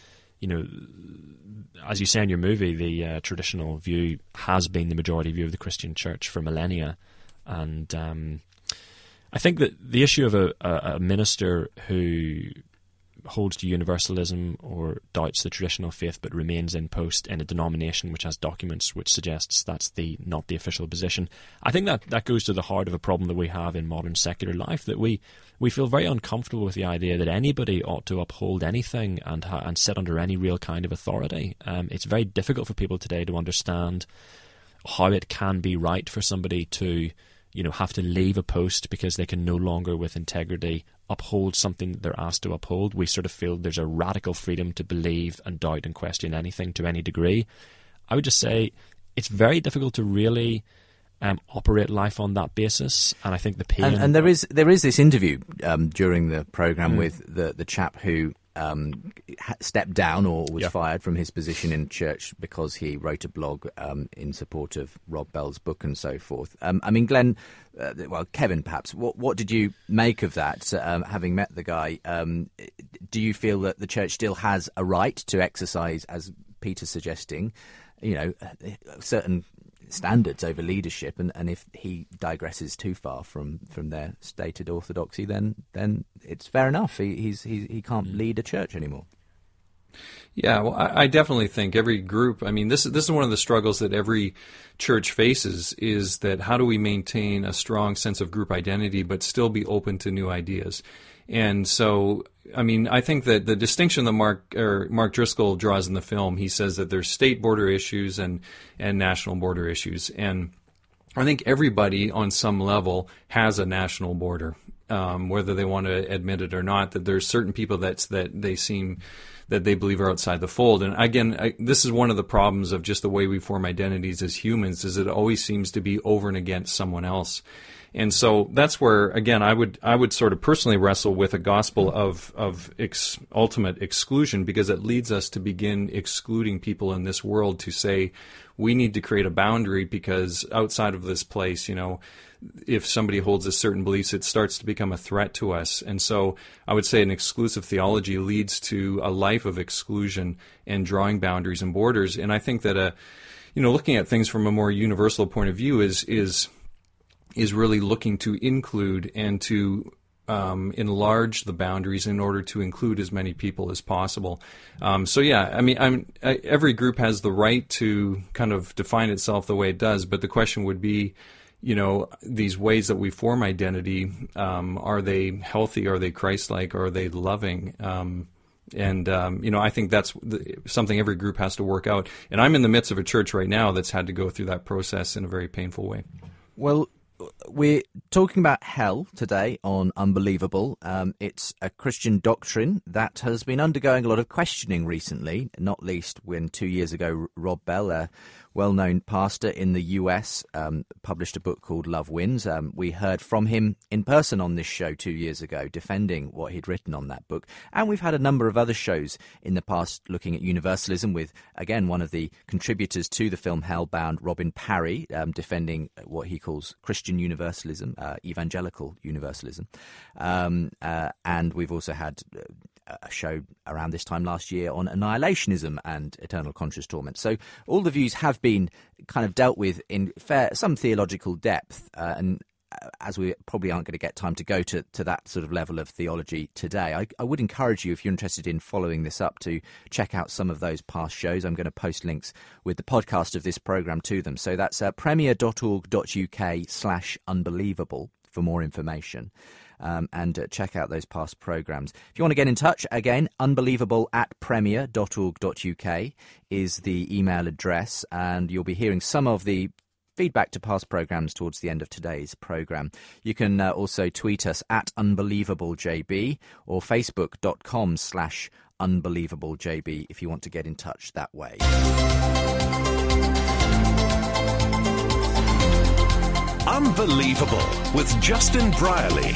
as you say in your movie, the traditional view has been the majority view of the Christian church for millennia. And I think that the issue of a minister who holds to universalism or doubts the traditional faith but remains in post in a denomination which has documents which suggests that's not the official position, I think that goes to the heart of a problem that we have in modern secular life, that we feel very uncomfortable with the idea that anybody ought to uphold anything and sit under any real kind of authority. It's very difficult for people today to understand how it can be right for somebody to have to leave a post because they can no longer with integrity uphold something that they're asked to uphold. We sort of feel there's a radical freedom to believe and doubt and question anything to any degree. I would just say it's very difficult to really operate life on that basis, and I think the pain... And there is this interview during the programme with the chap who stepped down or was fired from his position in church because he wrote a blog in support of Rob Bell's book and so forth. I mean, Glenn, Kevin, perhaps, what did you make of that, having met the guy? Do you feel that the church still has a right to exercise, as Peter's suggesting, certain standards over leadership, and if he digresses too far from their stated orthodoxy, then it's fair enough. He can't lead a church anymore. Yeah, well, I definitely think every group, I mean, this is one of the struggles that every church faces, is that how do we maintain a strong sense of group identity but still be open to new ideas? And so, I mean, I think that the distinction that Mark Driscoll draws in the film, he says that there's state border issues and national border issues. And I think everybody on some level has a national border, whether they want to admit it or not, that there's certain people that they believe are outside the fold. And again, this is one of the problems of just the way we form identities as humans, is it always seems to be over and against someone else. And so that's where, again, I would sort of personally wrestle with a gospel of ultimate exclusion, because it leads us to begin excluding people in this world, to say we need to create a boundary, because outside of this place, if somebody holds a certain beliefs, it starts to become a threat to us. And so I would say an exclusive theology leads to a life of exclusion and drawing boundaries and borders. And I think that looking at things from a more universal point of view is really looking to include and to enlarge the boundaries in order to include as many people as possible. So yeah, I mean, every group has the right to kind of define itself the way it does, but the question would be, these ways that we form identity, are they healthy? Are they Christ-like? Are they loving? I think that's something every group has to work out. And I'm in the midst of a church right now that's had to go through that process in a very painful way. Well, we're talking about hell today on Unbelievable. It's a Christian doctrine that has been undergoing a lot of questioning recently, not least when 2 years ago Rob Bell, a well-known pastor in the US, published a book called Love Wins. We heard from him in person on this show 2 years ago, defending what he'd written on that book. And we've had a number of other shows in the past looking at universalism with, again, one of the contributors to the film Hellbound, Robin Parry, defending what he calls Christian universalism, evangelical universalism. And we've also had a show around this time last year on annihilationism and eternal conscious torment. So all the views have been kind of dealt with in some theological depth, and as we probably aren't going to get time to go to that sort of level of theology today, I would encourage you, if you're interested in following this up, to check out some of those past shows. I'm going to post links with the podcast of this programme to them. So that's premier.org.uk/unbelievable for more information. And check out those past programmes. If you want to get in touch, again, unbelievable@premier.org.uk is the email address, and you'll be hearing some of the feedback to past programmes towards the end of today's programme. You can also tweet us at UnbelievableJB or facebook.com/UnbelievableJB if you want to get in touch that way. Unbelievable with Justin Brierley.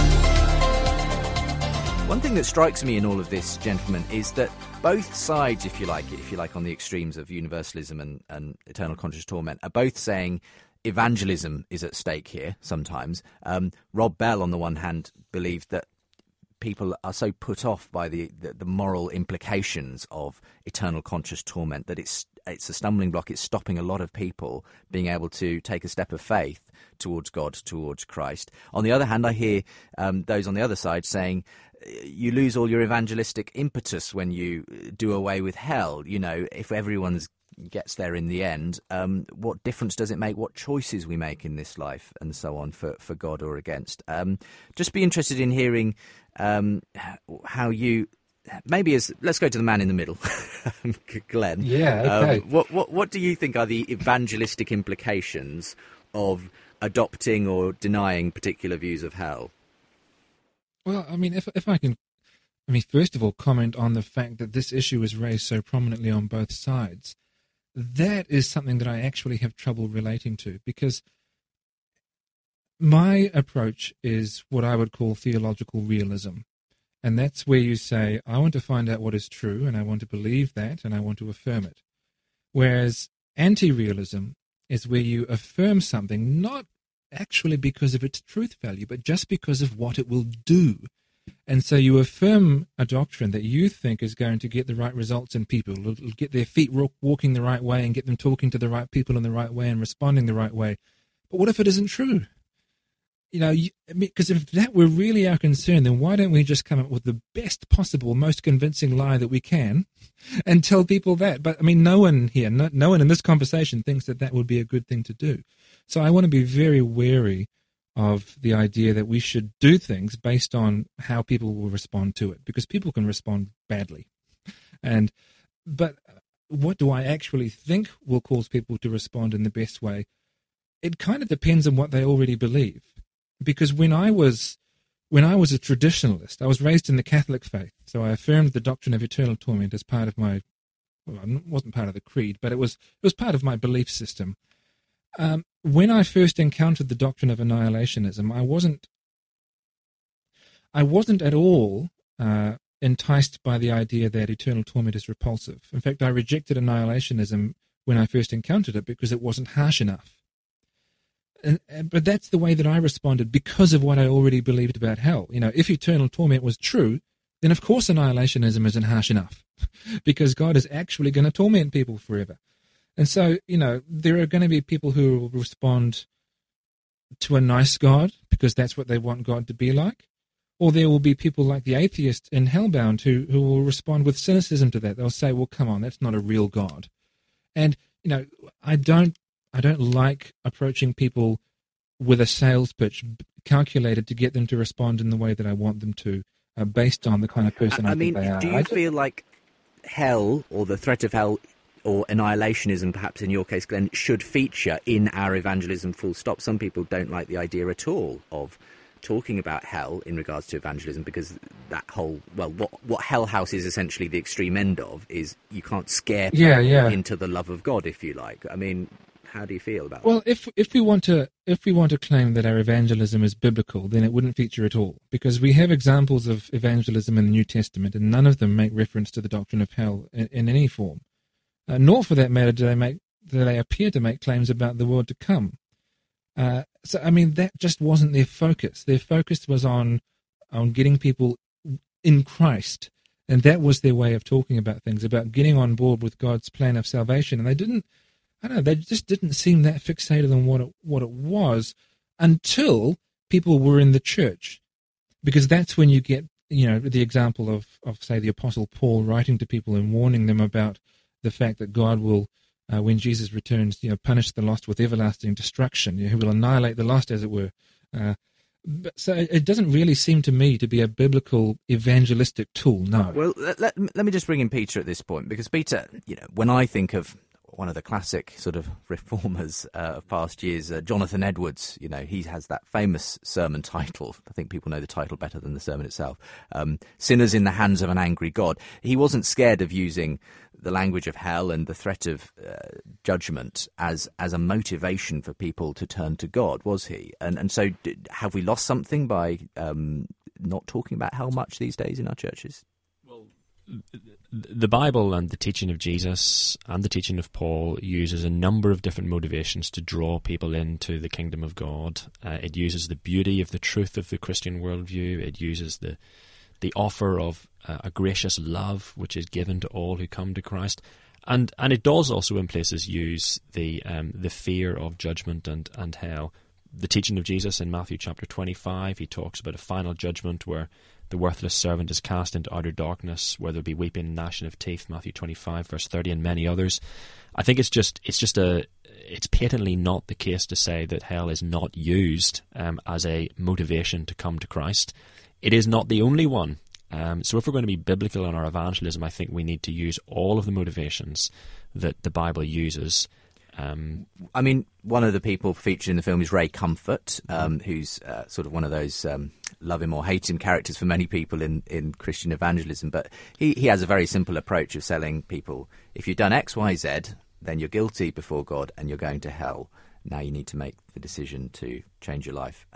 One thing that strikes me in all of this, gentlemen, is that both sides, if you like, on the extremes of universalism and eternal conscious torment, are both saying evangelism is at stake here sometimes. Rob Bell, on the one hand, believed that people are so put off by the moral implications of eternal conscious torment that it's a stumbling block. It's stopping a lot of people being able to take a step of faith towards God, towards Christ. On the other hand, I hear those on the other side saying you lose all your evangelistic impetus when you do away with hell. If everyone gets there in the end, what difference does it make what choices we make in this life and so on for God or against? Just be interested in hearing how you... let's go to the man in the middle, Glenn. Yeah, okay. What do you think are the evangelistic implications of adopting or denying particular views of hell? Well, I mean, if I can, first of all, comment on the fact that this issue is raised so prominently on both sides. That is something that I actually have trouble relating to, because my approach is what I would call theological realism. And that's where you say, I want to find out what is true, and I want to believe that, and I want to affirm it. Whereas anti-realism is where you affirm something, not actually because of its truth value, but just because of what it will do. And so you affirm a doctrine that you think is going to get the right results in people, it'll get their feet walking the right way and get them talking to the right people in the right way and responding the right way. But what if it isn't true? Because if that were really our concern, then why don't we just come up with the best possible, most convincing lie that we can and tell people that? But, no one here, no one in this conversation thinks that would be a good thing to do. So I want to be very wary of the idea that we should do things based on how people will respond to it, because people can respond badly. But what do I actually think will cause people to respond in the best way? It kind of depends on what they already believe. Because when I was a traditionalist, I was raised in the Catholic faith, so I affirmed the doctrine of eternal torment as part of my, it wasn't part of the creed, but it was part of my belief system. When I first encountered the doctrine of annihilationism, I wasn't at all enticed by the idea that eternal torment is repulsive. In fact, I rejected annihilationism when I first encountered it because it wasn't harsh enough. But that's the way that I responded because of what I already believed about hell. If eternal torment was true, then of course annihilationism isn't harsh enough because God is actually going to torment people forever. And so, there are going to be people who will respond to a nice God because that's what they want God to be like. Or there will be people like the atheist in Hellbound who will respond with cynicism to that. They'll say, well, come on, that's not a real God. And, I don't like approaching people with a sales pitch calculated to get them to respond in the way that I want them to, based on the kind of person I think they are. Do you feel like hell, or the threat of hell, or annihilationism, perhaps in your case, Glenn, should feature in our evangelism full stop? Some people don't like the idea at all of talking about hell in regards to evangelism because that whole, what Hell House is essentially the extreme end of is you can't scare people into the love of God, if you like. How do you feel about that? Well, if we want to claim that our evangelism is biblical, then it wouldn't feature at all, because we have examples of evangelism in the New Testament, and none of them make reference to the doctrine of hell in any form. Nor, for that matter, do they appear to make claims about the world to come. That just wasn't their focus. Their focus was on getting people in Christ, and that was their way of talking about things, about getting on board with God's plan of salvation. And they just didn't seem that fixated on what it was until people were in the church, because that's when you get the example of say the Apostle Paul writing to people and warning them about the fact that God will, when Jesus returns, punish the lost with everlasting destruction. He will annihilate the lost, as it were. So it doesn't really seem to me to be a biblical evangelistic tool, no. Well, let me just bring in Peter at this point, because Peter, when I think of one of the classic sort of reformers of past years, Jonathan Edwards, he has that famous sermon title. I think people know the title better than the sermon itself. Sinners in the Hands of an Angry God. He wasn't scared of using the language of hell and the threat of judgment as a motivation for people to turn to God, was he? And so have we lost something by not talking about hell much these days in our churches? The Bible and the teaching of Jesus and the teaching of Paul uses a number of different motivations to draw people into the kingdom of God. It uses the beauty of the truth of the Christian worldview. It uses the offer of a gracious love which is given to all who come to Christ. And it does also in places use the fear of judgment and hell. The teaching of Jesus in Matthew chapter 25, he talks about a final judgment where the worthless servant is cast into outer darkness, where there'll be weeping and gnashing of teeth, Matthew 25, verse 30, and many others. I think it's patently not the case to say that hell is not used as a motivation to come to Christ. It is not the only one. So if we're going to be biblical in our evangelism, I think we need to use all of the motivations that the Bible uses. One of the people featured in the film is Ray Comfort, who's sort of one of those love him or hate him characters for many people in Christian evangelism. But he has a very simple approach of telling people, if you've done X, Y, Z, then you're guilty before God and you're going to hell. Now you need to make the decision to change your life.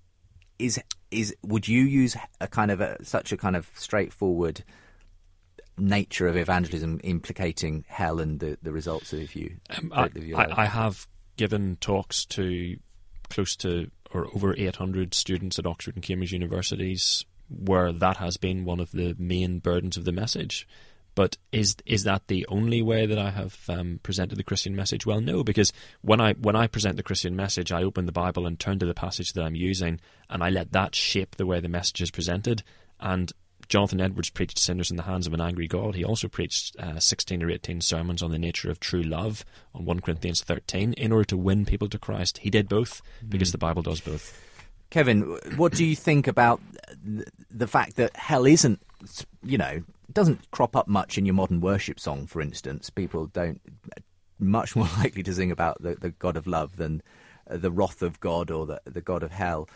Would you use such a kind of straightforward nature of evangelism implicating hell and the results of you? I have given talks to close to or over 800 students at Oxford and Cambridge universities where that has been one of the main burdens of the message. But is that the only way that I have presented the Christian message? Well, no, because when I present the Christian message, I open the Bible and turn to the passage that I'm using, and I let that shape the way the message is presented. And Jonathan Edwards preached Sinners in the Hands of an Angry God. He also preached 16 or 18 sermons on the nature of true love on 1 Corinthians 13 in order to win people to Christ. He did both because the Bible does both. Kevin, what do you think about the fact that hell isn't, doesn't crop up much in your modern worship song, for instance? People don't much more likely to sing about the God of love than the wrath of God or the God of hell.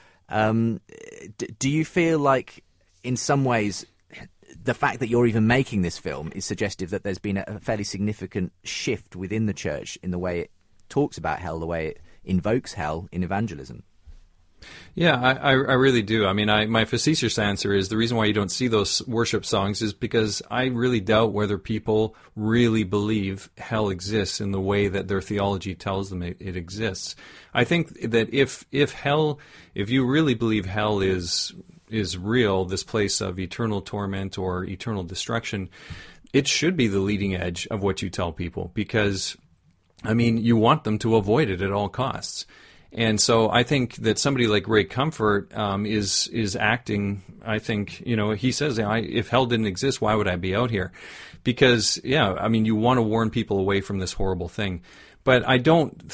Do you feel like, in some ways, the fact that you're even making this film is suggestive that there's been a fairly significant shift within the church in the way it talks about hell, the way it invokes hell in evangelism? Yeah, I really do. I mean, my facetious answer is the reason why you don't see those worship songs is because I really doubt whether people really believe hell exists in the way that their theology tells them it exists. I think that if you really believe hell is real, this place of eternal torment or eternal destruction, it should be the leading edge of what you tell people, because, I mean, you want them to avoid it at all costs. And so I think that somebody like Ray Comfort is acting, I think, he says, if hell didn't exist, why would I be out here? Because, you want to warn people away from this horrible thing. But I don't,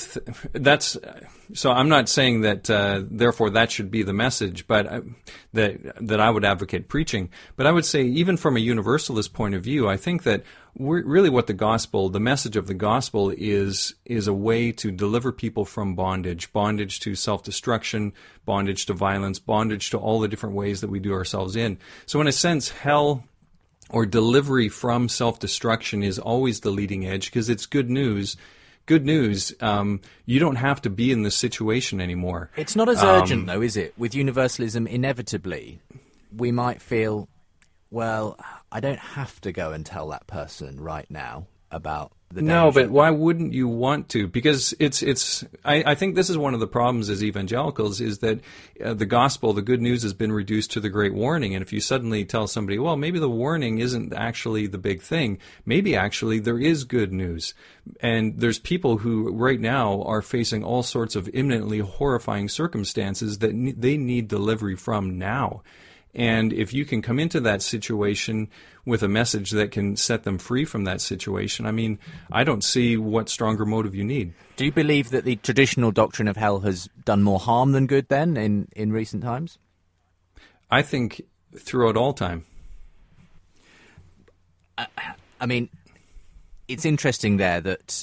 so I'm not saying that, therefore that should be the message, but that I would advocate preaching. But I would say, even from a universalist point of view, I think that really what the message of the gospel is a way to deliver people from bondage to self-destruction, bondage to violence, bondage to all the different ways that we do ourselves in. So in a sense, hell or delivery from self-destruction is always the leading edge, because it's good news. Good news, you don't have to be in this situation anymore. It's not as urgent, though, is it? With universalism, inevitably, we might feel, well, I don't have to go and tell that person right now about the danger. No, but why wouldn't you want to? Because I think this is one of the problems as evangelicals, is that the gospel, the good news, has been reduced to the great warning. And if you suddenly tell somebody, well, maybe the warning isn't actually the big thing, maybe actually there is good news. And there's people who right now are facing all sorts of imminently horrifying circumstances that they need delivery from now. And if you can come into that situation with a message that can set them free from that situation, I mean, I don't see what stronger motive you need. Do you believe that the traditional doctrine of hell has done more harm than good then in recent times? I think throughout all time. I mean, it's interesting there that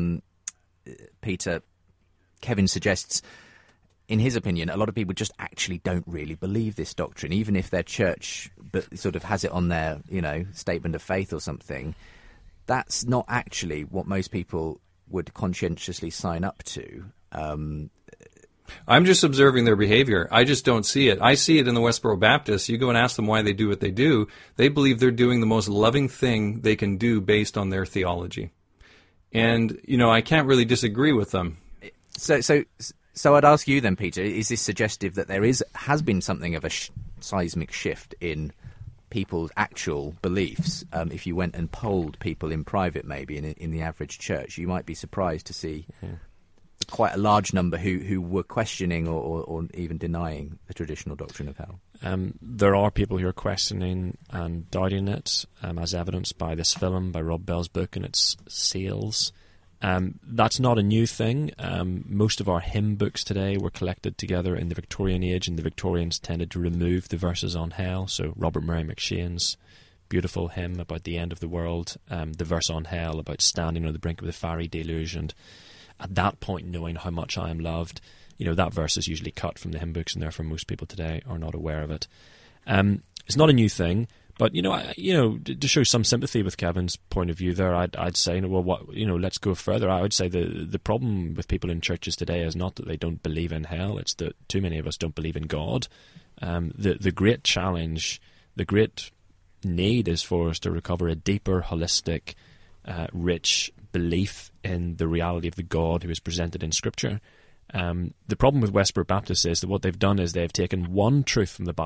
Kevin suggests, in his opinion, a lot of people just actually don't really believe this doctrine, even if their church sort of has it on their, statement of faith or something. That's not actually what most people would conscientiously sign up to. I'm just observing their behavior. I just don't see it. I see it in the Westboro Baptists. You go and ask them why they do what they do. They believe they're doing the most loving thing they can do based on their theology. And, I can't really disagree with them. So I'd ask you then, Peter, is this suggestive that there has been something of a seismic shift in people's actual beliefs? If you went and polled people in private, maybe in the average church, you might be surprised to see quite a large number who were questioning or even denying the traditional doctrine of hell. There are people who are questioning and doubting it, as evidenced by this film, by Rob Bell's book and its sales. That's not a new thing. Most of our hymn books today were collected together in the Victorian age, and the Victorians tended to remove the verses on hell. So Robert Murray McShane's beautiful hymn about the end of the world, the verse on hell about standing on the brink of the fiery deluge, and at that point knowing how much I am loved, that verse is usually cut from the hymn books, and therefore most people today are not aware of it. It's not a new thing. But to show some sympathy with Kevin's point of view there, I'd say, let's go further. I would say the problem with people in churches today is not that they don't believe in hell; it's that too many of us don't believe in God. The great challenge, the great need, is for us to recover a deeper, holistic, rich belief in the reality of the God who is presented in Scripture. The problem with Westboro Baptists is that what they've done is they've taken one truth from the Bible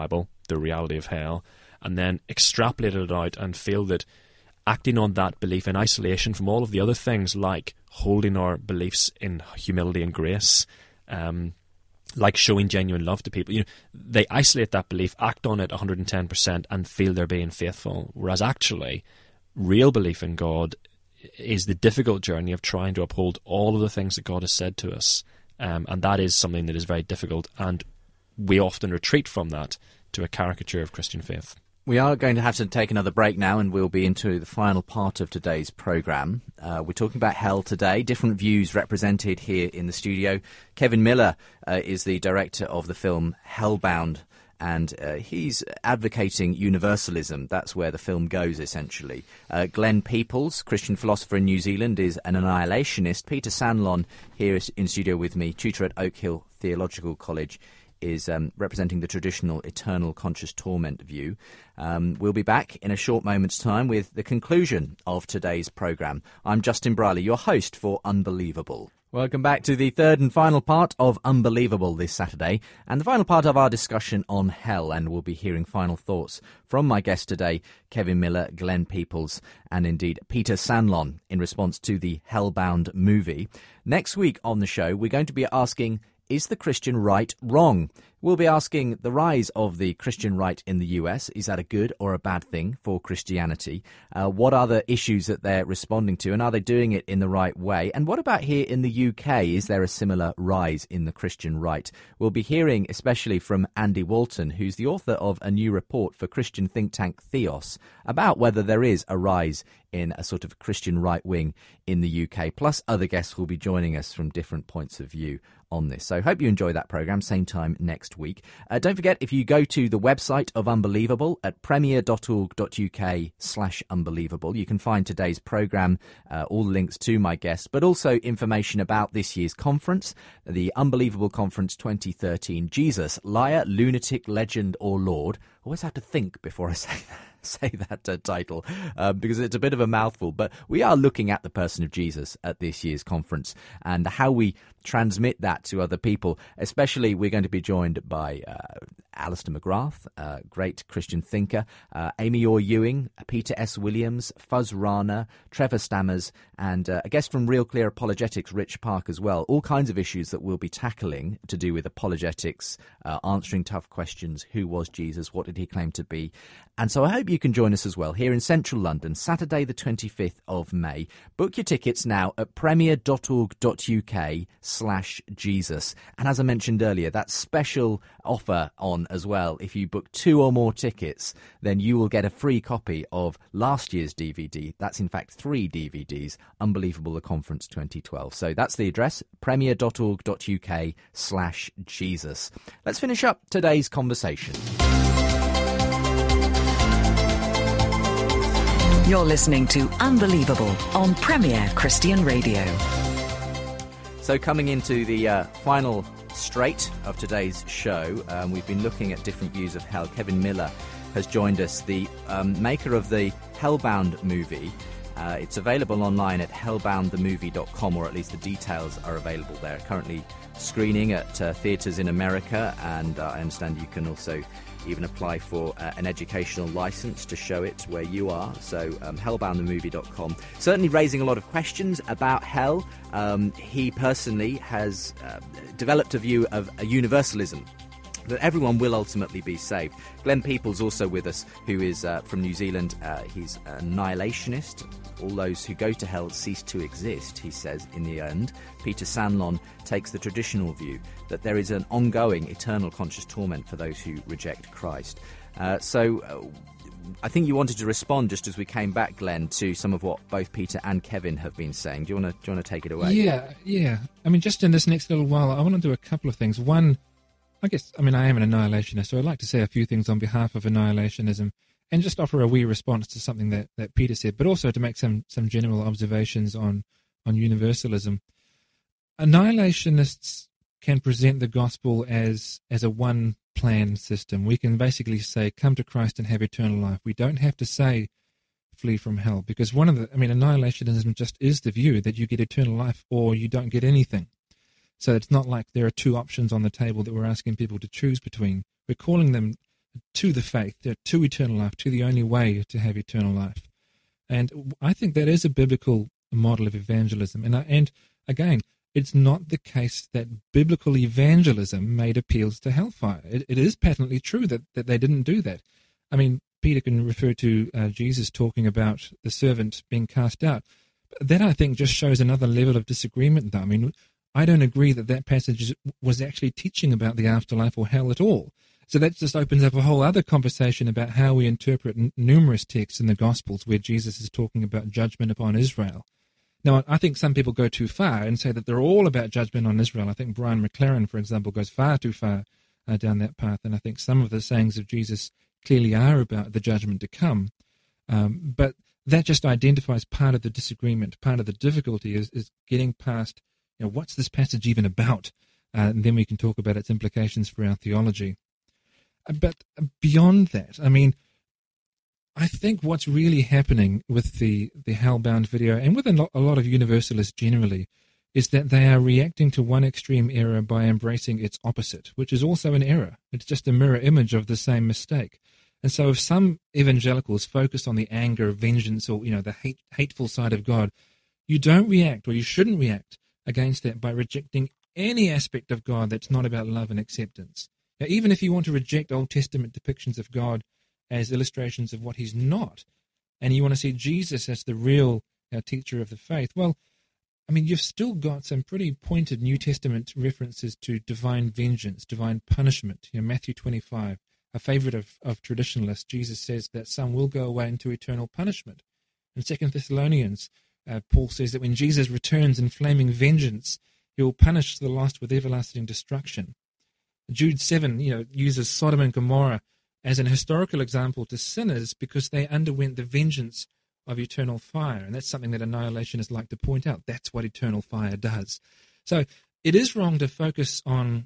the reality of hell, and then extrapolated it out and feel that acting on that belief in isolation from all of the other things, like holding our beliefs in humility and grace, like showing genuine love to people, they isolate that belief, act on it 110%, and feel they're being faithful. Whereas actually, real belief in God is the difficult journey of trying to uphold all of the things that God has said to us. And that is something that is very difficult, and we often retreat from that to a caricature of Christian faith. We are going to have to take another break now, and we'll be into the final part of today's programme. We're talking about hell today, different views represented here in the studio. Kevin Miller is the director of the film Hellbound, and he's advocating universalism. That's where the film goes, essentially. Glenn Peoples, Christian philosopher in New Zealand, is an annihilationist. Peter Sanlon, here in studio with me, tutor at Oak Hill Theological College, is representing the traditional eternal conscious torment view. We'll be back in a short moment's time with the conclusion of today's programme. I'm Justin Brierley, your host for Unbelievable. Welcome back to the third and final part of Unbelievable this Saturday, and the final part of our discussion on hell, and we'll be hearing final thoughts from my guests today, Kevin Miller, Glenn Peoples, and indeed Peter Sanlon, in response to the Hellbound movie. Next week on the show, we're going to be asking, is the Christian right wrong? We'll be asking the rise of the Christian right in the US. Is that a good or a bad thing for Christianity? What are the issues that they're responding to, and are they doing it in the right way? And what about here in the UK? Is there a similar rise in the Christian right? We'll be hearing especially from Andy Walton, who's the author of a new report for Christian think tank Theos, about whether there is a rise in a sort of Christian right wing in the UK. Plus other guests will be joining us from different points of view on this. So hope you enjoy that programme, same time next week. Don't forget, if you go to the website of Unbelievable at premier.org.uk/unbelievable, you can find today's programme, all the links to my guests, but also information about this year's conference, the Unbelievable Conference 2013, Jesus, Liar, Lunatic, Legend or Lord. I always have to think before I say that title, because it's a bit of a mouthful, but we are looking at the person of Jesus at this year's conference and how we transmit that to other people. Especially, we're going to be joined by Alistair McGrath, great Christian thinker, Amy Orr Ewing, Peter S. Williams, Fuzz Rana, Trevor Stammers, and a guest from Real Clear Apologetics, Rich Park, as well. All kinds of issues that we'll be tackling to do with apologetics, answering tough questions. Who was Jesus? What did he claim to be? And so I hope you can join us as well here in central London, Saturday the 25th of May. Book your tickets now at premier.org.uk/Jesus. And as I mentioned earlier, that special offer on as well. If you book 2 or more tickets, then you will get a free copy of last year's DVD. That's in fact 3 DVDs, Unbelievable the Conference 2012. So that's the address, premier.org.uk/Jesus. Let's finish up today's conversation. You're listening to Unbelievable on Premier Christian Radio. So coming into the final straight of today's show, we've been looking at different views of hell. Kevin Miller has joined us, the maker of the Hellbound movie. It's available online at hellboundthemovie.com, or at least the details are available there. Currently screening at theatres in America, and I understand you can also even apply for an educational license to show it where you are. So hellboundthemovie.com. Certainly raising a lot of questions about hell. He personally has developed a view of a universalism, that everyone will ultimately be saved. Glenn Peoples also with us, who is from New Zealand. He's a annihilationist. All those who go to hell cease to exist, he says, in the end. Peter Sanlon takes the traditional view that there is an ongoing eternal conscious torment for those who reject Christ. So I think you wanted to respond just as we came back, Glenn, to some of what both Peter and Kevin have been saying. Do you want to take it away? Yeah. I mean, just in this next little while, I want to do a couple of things. One, I am an annihilationist, so I'd like to say a few things on behalf of annihilationism and just offer a wee response to something that Peter said, but also to make some general observations on universalism. Annihilationists can present the gospel as a one-plan system. We can basically say, come to Christ and have eternal life. We don't have to say, flee from hell, because annihilationism just is the view that you get eternal life or you don't get anything. So it's not like there are 2 options on the table that we're asking people to choose between. We're calling them to the faith, to eternal life, to the only way to have eternal life. And I think that is a biblical model of evangelism. And again, it's not the case that biblical evangelism made appeals to hellfire. It is patently true that they didn't do that. I mean, Peter can refer to Jesus talking about the servant being cast out. That, I think, just shows another level of disagreement, though. I mean, I don't agree that passage was actually teaching about the afterlife or hell at all. So that just opens up a whole other conversation about how we interpret numerous texts in the Gospels where Jesus is talking about judgment upon Israel. Now, I think some people go too far and say that they're all about judgment on Israel. I think Brian McLaren, for example, goes far too far down that path, and I think some of the sayings of Jesus clearly are about the judgment to come. But that just identifies part of the disagreement. Part of the difficulty is getting past, what's this passage even about? And then we can talk about its implications for our theology. But beyond that, I mean, I think what's really happening with the Hellbound video, and with a lot of universalists generally, is that they are reacting to one extreme error by embracing its opposite, which is also an error. It's just a mirror image of the same mistake. And so if some evangelicals focus on the anger, vengeance, or the hateful side of God, you don't react, or you shouldn't react against that by rejecting any aspect of God that's not about love and acceptance. Now, even if you want to reject Old Testament depictions of God as illustrations of what he's not, and you want to see Jesus as the real teacher of the faith, well, I mean, you've still got some pretty pointed New Testament references to divine vengeance, divine punishment. Matthew 25, a favorite of traditionalists, Jesus says that some will go away into eternal punishment. In 2 Thessalonians, Paul says that when Jesus returns in flaming vengeance, he will punish the lost with everlasting destruction. Jude 7, uses Sodom and Gomorrah as an historical example to sinners because they underwent the vengeance of eternal fire. And that's something that annihilationists like to point out. That's what eternal fire does. So it is wrong to focus on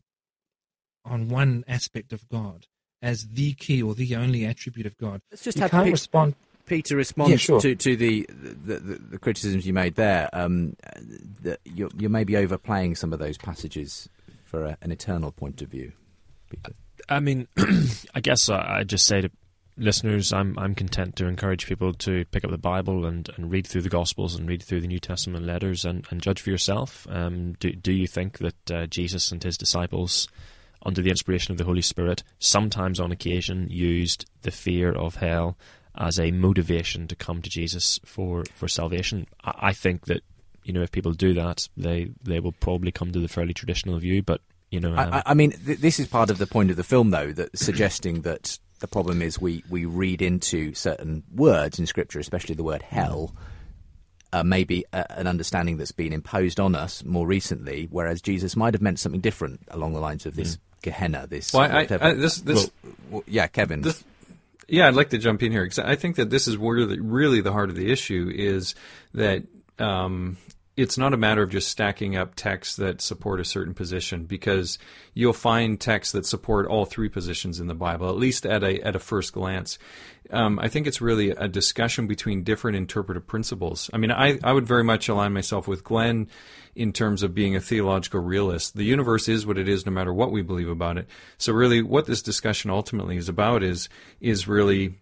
one aspect of God as the key or the only attribute of God. Let's just you have can't Peter respond Yeah, sure. to the criticisms you made there. You're maybe overplaying some of those passages for an eternal point of view, Peter. I mean, I guess I just say to listeners, I'm content to encourage people to pick up the Bible and read through the Gospels and read through the New Testament letters and judge for yourself. Do you think that Jesus and his disciples, under the inspiration of the Holy Spirit, sometimes on occasion used the fear of hell as a motivation to come to Jesus for salvation? I think that, if people do that, they will probably come to the fairly traditional view, but I mean, this is part of the point of the film, though, that suggesting that the problem is we read into certain words in Scripture, especially the word hell, maybe an understanding that's been imposed on us more recently, whereas Jesus might have meant something different along the lines of this Gehenna, this... Well, yeah, Kevin. I'd like to jump in here, because I think that this is really the heart of the issue, is that... it's not a matter of just stacking up texts that support a certain position, because you'll find texts that support all three positions in the Bible, at least at a first glance. I think it's really a discussion between different interpretive principles. I mean, I would very much align myself with Glenn in terms of being a theological realist. The universe is what it is no matter what we believe about it. So really what this discussion ultimately is about is really...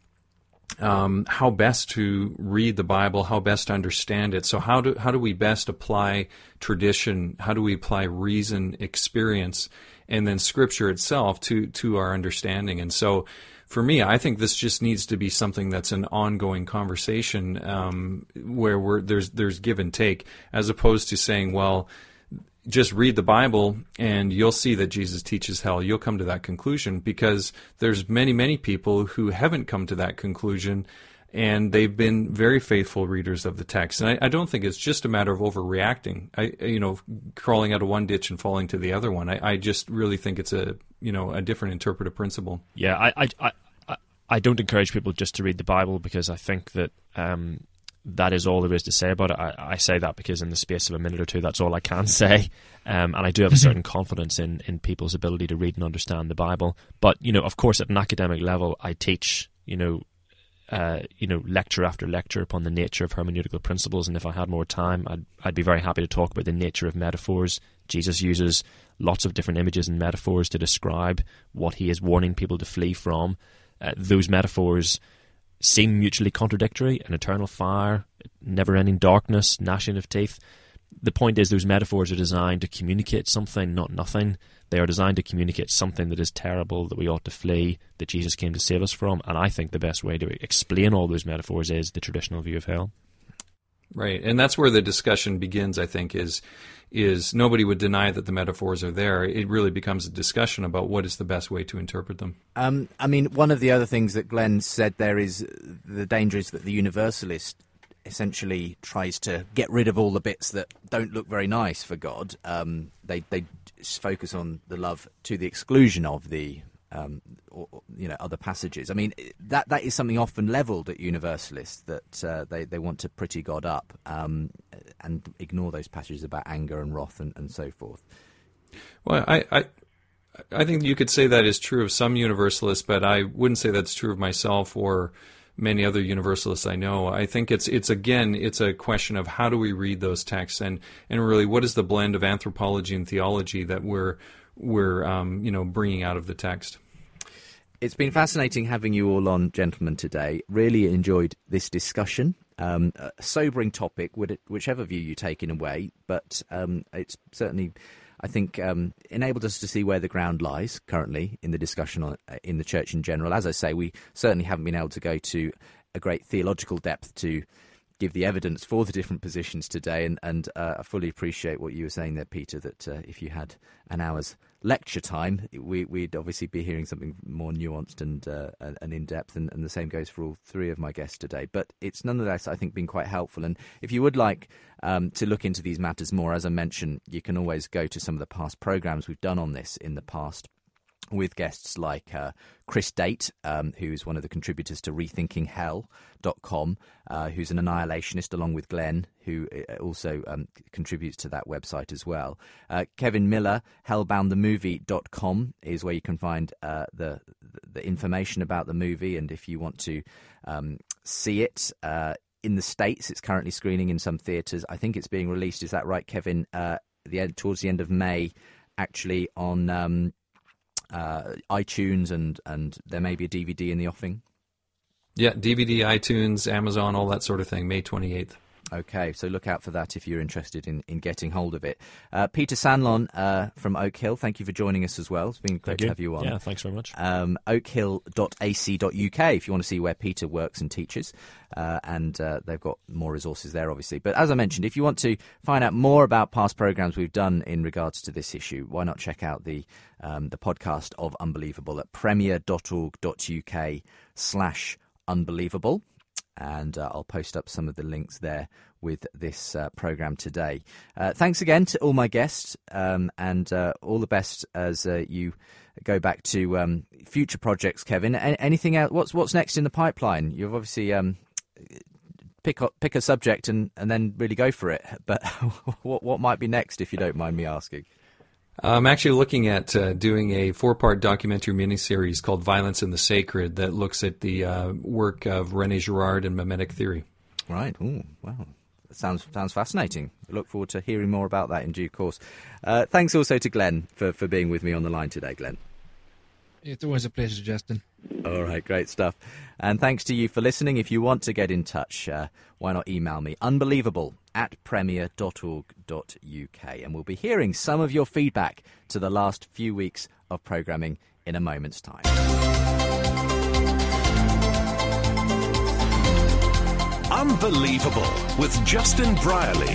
how best to read the Bible, how best to understand it. So how do we best apply tradition? How do we apply reason, experience, and then Scripture itself to our understanding? And so, for me, I think this just needs to be something that's an ongoing conversation where there's give and take, as opposed to saying, well, just read the Bible and you'll see that Jesus teaches hell. You'll come to that conclusion, because there's many, many people who haven't come to that conclusion, and they've been very faithful readers of the text. And I don't think it's just a matter of overreacting, crawling out of one ditch and falling to the other one. I just really think it's a different interpretive principle. Yeah, I don't encourage people just to read the Bible, because I think that that is all there is to say about it. I say that because in the space of a minute or two, that's all I can say. And I do have a certain confidence in people's ability to read and understand the Bible. But, of course, at an academic level, I teach, lecture after lecture upon the nature of hermeneutical principles. And if I had more time, I'd be very happy to talk about the nature of metaphors, Jesus uses lots of different images and metaphors to describe what he is warning people to flee from. Those metaphors seem mutually contradictory: an eternal fire, never-ending darkness, gnashing of teeth. The point is, those metaphors are designed to communicate something, not nothing. They are designed to communicate something that is terrible, that we ought to flee, that Jesus came to save us from. And I think the best way to explain all those metaphors is the traditional view of hell. Right, and that's where the discussion begins, I think, is nobody would deny that the metaphors are there. It really becomes a discussion about what is the best way to interpret them. I mean, one of the other things that Glenn said there is the danger is that the universalist essentially tries to get rid of all the bits that don't look very nice for God. They focus on the love to the exclusion of the other passages. I mean, that is something often levelled at universalists, that they want to pretty God up and ignore those passages about anger and wrath and so forth. Well, I think you could say that is true of some universalists, but I wouldn't say that's true of myself or many other universalists I know. I think it's a question of how do we read those texts, and really what is the blend of anthropology and theology that we're bringing out of the text. It's been fascinating having you all on, gentlemen, today. Really enjoyed this discussion. A sobering topic, whichever view you take in a way, but it's certainly, I think, enabled us to see where the ground lies currently in the discussion in the church in general. As I say, we certainly haven't been able to go to a great theological depth to give the evidence for the different positions today, and I fully appreciate what you were saying there, Peter, that if you had an hour's lecture time, we'd obviously be hearing something more nuanced and in-depth, and the same goes for all three of my guests today. But it's nonetheless, I think, been quite helpful. And if you would like to look into these matters more, as I mentioned, you can always go to some of the past programmes we've done on this in the past, with guests like Chris Date, who's one of the contributors to rethinkinghell.com, who's an annihilationist, along with Glenn, who also contributes to that website as well. Kevin Miller, hellboundthemovie.com is where you can find the information about the movie, and if you want to see it in the States, it's currently screening in some theatres. I think it's being released, is that right, Kevin, towards the end of May, actually on iTunes, and there may be a DVD in the offing. Yeah, DVD, iTunes, Amazon, all that sort of thing, May 28th. Okay, so look out for that if you're interested in getting hold of it. Peter Sanlon from Oak Hill, thank you for joining us as well. It's been great to have you on. Yeah, thanks very much. Oakhill.ac.uk if you want to see where Peter works and teaches. And they've got more resources there, obviously. But as I mentioned, if you want to find out more about past programmes we've done in regards to this issue, why not check out the podcast of Unbelievable at premier.org.uk/unbelievable. And I'll post up some of the links there with this programme today. Thanks again to all my guests, and all the best as you go back to future projects, Kevin. Anything else? What's next in the pipeline? You've obviously pick a subject and then really go for it. But what might be next, if you don't mind me asking? I'm actually looking at doing a 4-part documentary miniseries called Violence in the Sacred that looks at the work of René Girard and mimetic theory. Right. Ooh, wow. That sounds fascinating. I look forward to hearing more about that in due course. Thanks also to Glenn for being with me on the line today, Glenn. It's always a pleasure, Justin. All right, great stuff. And thanks to you for listening. If you want to get in touch, why not email me, unbelievable@premier.org.uk. And we'll be hearing some of your feedback to the last few weeks of programming in a moment's time. Unbelievable with Justin Brierley.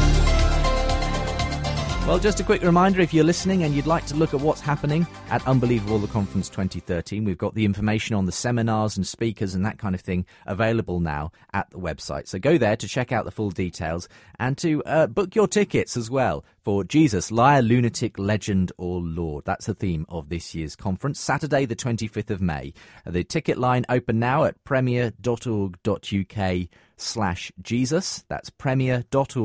Well, just a quick reminder, if you're listening and you'd like to look at what's happening at Unbelievable, the Conference 2013, we've got the information on the seminars and speakers and that kind of thing available now at the website. So go there to check out the full details and to book your tickets as well for Jesus, Liar, Lunatic, Legend or Lord. That's the theme of this year's conference, Saturday the 25th of May. The ticket line open now at premier.org.uk/Jesus. That's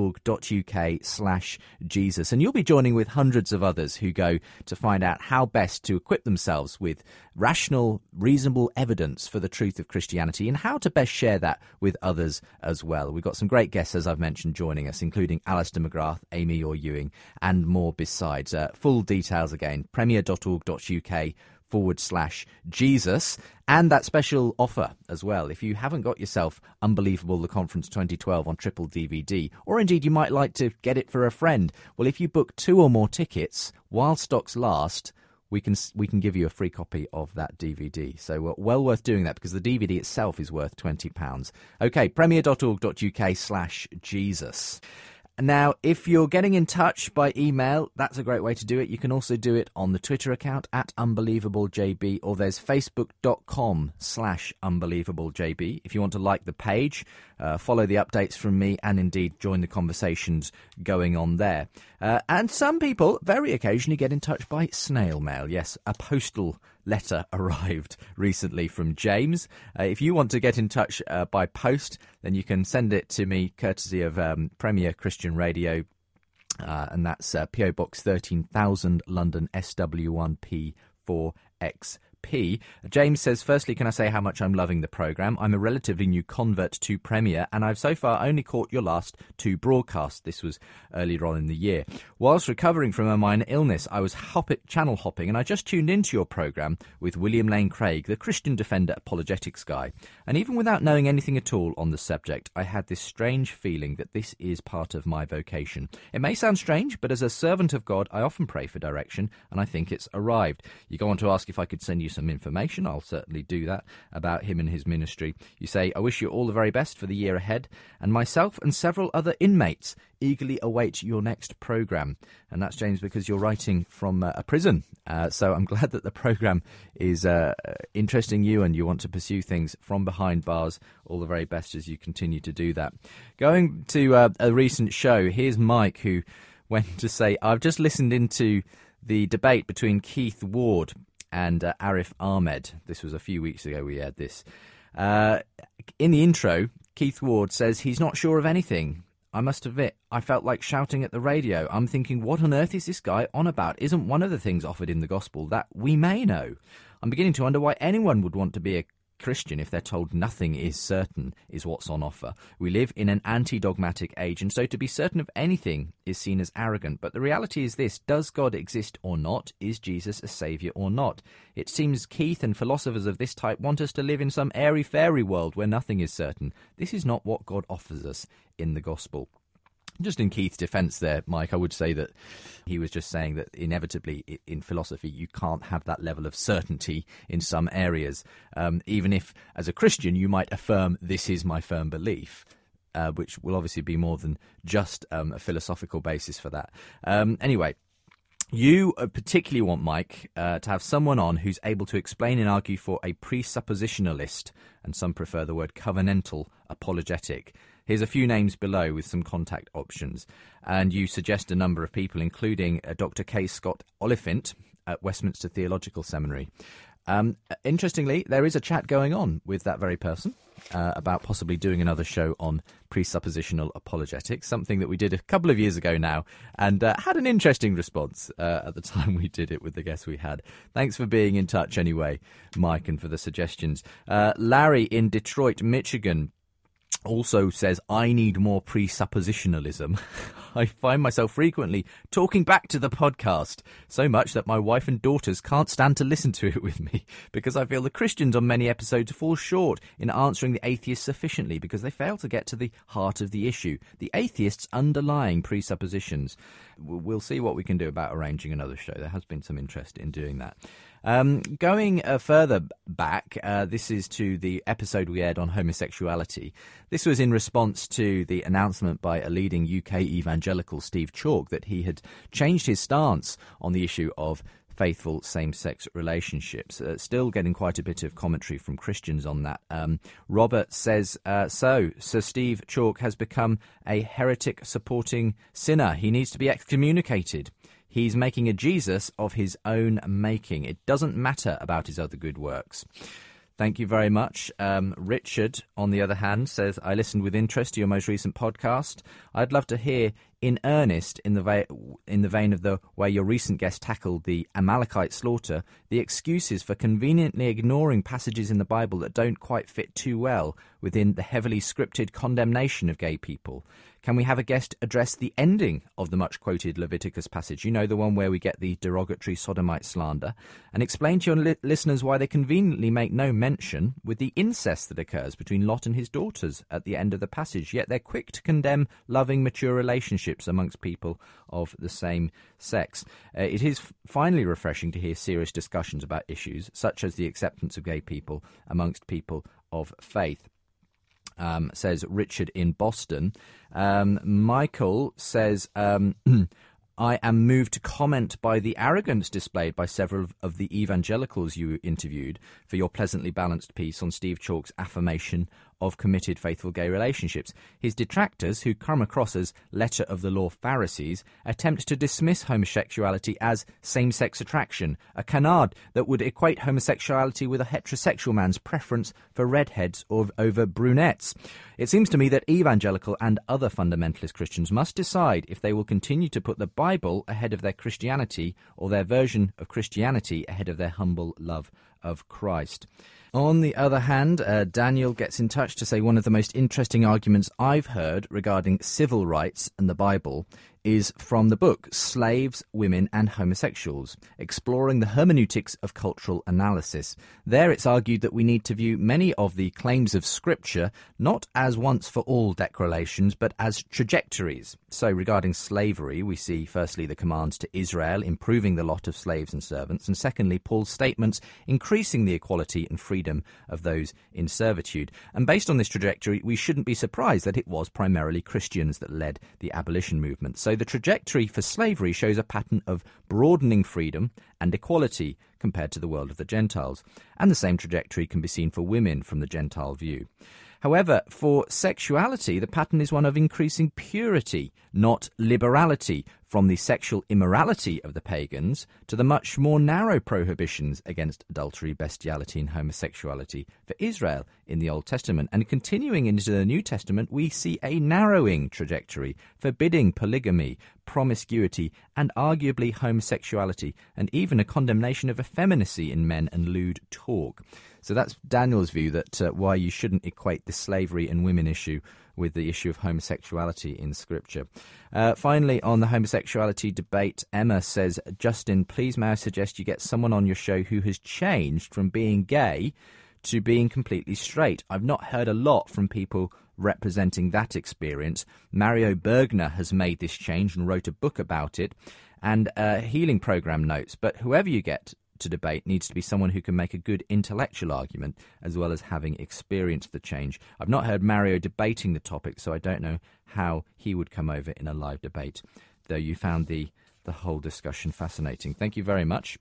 premier.org.uk/Jesus. And you'll be joining with hundreds of others who go to find out how best best to equip themselves with rational, reasonable evidence for the truth of Christianity and how to best share that with others as well. We've got some great guests, as I've mentioned, joining us, including Alistair McGrath, Amy Orr Ewing, and more besides. Full details again, premier.org.uk/Jesus, and that special offer as well. If you haven't got yourself Unbelievable the Conference 2012 on triple DVD, or indeed you might like to get it for a friend, well, if you book 2 or more tickets while stocks last, we can give you a free copy of that DVD. So well worth doing that, because the DVD itself is worth £20. Okay, premier.org.uk/Jesus. Now, if you're getting in touch by email, that's a great way to do it. You can also do it on the Twitter account @UnbelievableJB, or there's facebook.com/UnbelievableJB. If you want to like the page, follow the updates from me, and indeed join the conversations going on there. And some people very occasionally get in touch by snail mail. Yes, a postal letter arrived recently from James. If you want to get in touch by post, then you can send it to me courtesy of Premier Christian Radio, and that's PO Box 13,000 London SW1P4XP. James says, firstly, can I say how much I'm loving the programme? I'm a relatively new convert to Premier, and I've so far only caught your last 2 broadcasts. This was earlier on in the year. Whilst recovering from a minor illness, I was channel hopping, and I just tuned into your programme with William Lane Craig, the Christian Defender apologetics guy. And even without knowing anything at all on the subject, I had this strange feeling that this is part of my vocation. It may sound strange, but as a servant of God, I often pray for direction, and I think it's arrived. You go on to ask if I could send you some information. I'll certainly do that about him and his ministry. You say, I wish you all the very best for the year ahead, and myself and several other inmates eagerly await your next programme. And that's, James, because you're writing from a prison. So I'm glad that the programme is interesting you and you want to pursue things from behind bars. All the very best as you continue to do that. Going to a recent show, here's Mike, who went to say, I've just listened into the debate between Keith Ward and Arif Ahmed. This was a few weeks ago we had this. In the intro, Keith Ward says he's not sure of anything. I must admit, I felt like shouting at the radio. I'm thinking, what on earth is this guy on about? Isn't one of the things offered in the gospel that we may know? I'm beginning to wonder why anyone would want to be a Christian if they're told nothing is certain is what's on offer. We live in an anti-dogmatic age, and so to be certain of anything is seen as arrogant. But the reality is this: does God exist or not? Is Jesus a saviour or not? It seems Keith and philosophers of this type want us to live in some airy-fairy world where nothing is certain. This is not what God offers us in the gospel. Just in Keith's defence there, Mike, I would say that he was just saying that inevitably in philosophy you can't have that level of certainty in some areas. Even if, as a Christian, you might affirm, this is my firm belief, which will obviously be more than just a philosophical basis for that. Anyway, you particularly want, Mike, to have someone on who's able to explain and argue for a presuppositionalist, and some prefer the word covenantal, apologetic. Here's a few names below with some contact options. And you suggest a number of people, including Dr. K. Scott Oliphant at Westminster Theological Seminary. Interestingly, there is a chat going on with that very person about possibly doing another show on presuppositional apologetics, something that we did a couple of years ago now, and had an interesting response at the time we did it with the guests we had. Thanks for being in touch anyway, Mike, and for the suggestions. Larry in Detroit, Michigan, also says, I need more presuppositionalism. I find myself frequently talking back to the podcast, so much that my wife and daughters can't stand to listen to it with me, because I feel the Christians on many episodes fall short in answering the atheists sufficiently, because they fail to get to the heart of the issue, the atheists' underlying presuppositions. We'll see what we can do about arranging another show. There has been some interest in doing that. Going further back, this is to the episode we aired on homosexuality. This was in response to the announcement by a leading UK evangelical, Steve Chalke, that he had changed his stance on the issue of faithful same-sex relationships. Still getting quite a bit of commentary from Christians on that. Robert says, Sir Steve Chalke has become a heretic-supporting sinner. He needs to be excommunicated. He's making a Jesus of his own making. It doesn't matter about his other good works. Thank you very much. Richard, on the other hand, says, I listened with interest to your most recent podcast. I'd love to hear in earnest, in the vein of the way your recent guest tackled the Amalekite slaughter, the excuses for conveniently ignoring passages in the Bible that don't quite fit too well within the heavily scripted condemnation of gay people. Can we have a guest address the ending of the much-quoted Leviticus passage, you know, the one where we get the derogatory sodomite slander, and explain to your listeners why they conveniently make no mention with the incest that occurs between Lot and his daughters at the end of the passage, yet they're quick to condemn loving, mature relationships amongst people of the same sex. It is finally refreshing to hear serious discussions about issues such as the acceptance of gay people amongst people of faith. Says Richard in Boston. Michael says, I am moved to comment by the arrogance displayed by several of the evangelicals you interviewed for your pleasantly balanced piece on Steve Chalk's affirmation of committed faithful gay relationships. His detractors, who come across as letter of the law Pharisees, attempt to dismiss homosexuality as same-sex attraction, a canard that would equate homosexuality with a heterosexual man's preference for redheads over brunettes. It seems to me that evangelical and other fundamentalist Christians must decide if they will continue to put the Bible ahead of their Christianity or their version of Christianity ahead of their humble love of Christ. On the other hand, Daniel gets in touch to say one of the most interesting arguments I've heard regarding civil rights and the Bible is from the book Slaves, Women and Homosexuals, Exploring the Hermeneutics of Cultural Analysis. There it's argued that we need to view many of the claims of Scripture not as once-for-all declarations, but as trajectories. So regarding slavery, we see firstly the commands to Israel improving the lot of slaves and servants, and secondly Paul's statements increasing the equality and freedom of those in servitude. And based on this trajectory, we shouldn't be surprised that it was primarily Christians that led the abolition movement. So the trajectory for slavery shows a pattern of broadening freedom and equality compared to the world of the Gentiles. And the same trajectory can be seen for women from the Gentile view. However, for sexuality, the pattern is one of increasing purity, not liberality, from the sexual immorality of the pagans to the much more narrow prohibitions against adultery, bestiality and homosexuality for Israel in the Old Testament. And continuing into the New Testament, we see a narrowing trajectory, forbidding polygamy, promiscuity and arguably homosexuality, and even a condemnation of effeminacy in men and lewd talk. So that's Daniel's view that why you shouldn't equate the slavery and women issue with the issue of homosexuality in Scripture. Finally, on the homosexuality debate, Emma says, Justin, please may I suggest you get someone on your show who has changed from being gay to being completely straight. I've not heard a lot from people representing that experience. Mario Bergner has made this change and wrote a book about it, and healing program notes. But whoever you get to debate needs to be someone who can make a good intellectual argument as well as having experienced the change. I've not heard Mario debating the topic, so I don't know how he would come over in a live debate, though you found the whole discussion fascinating. Thank you very much.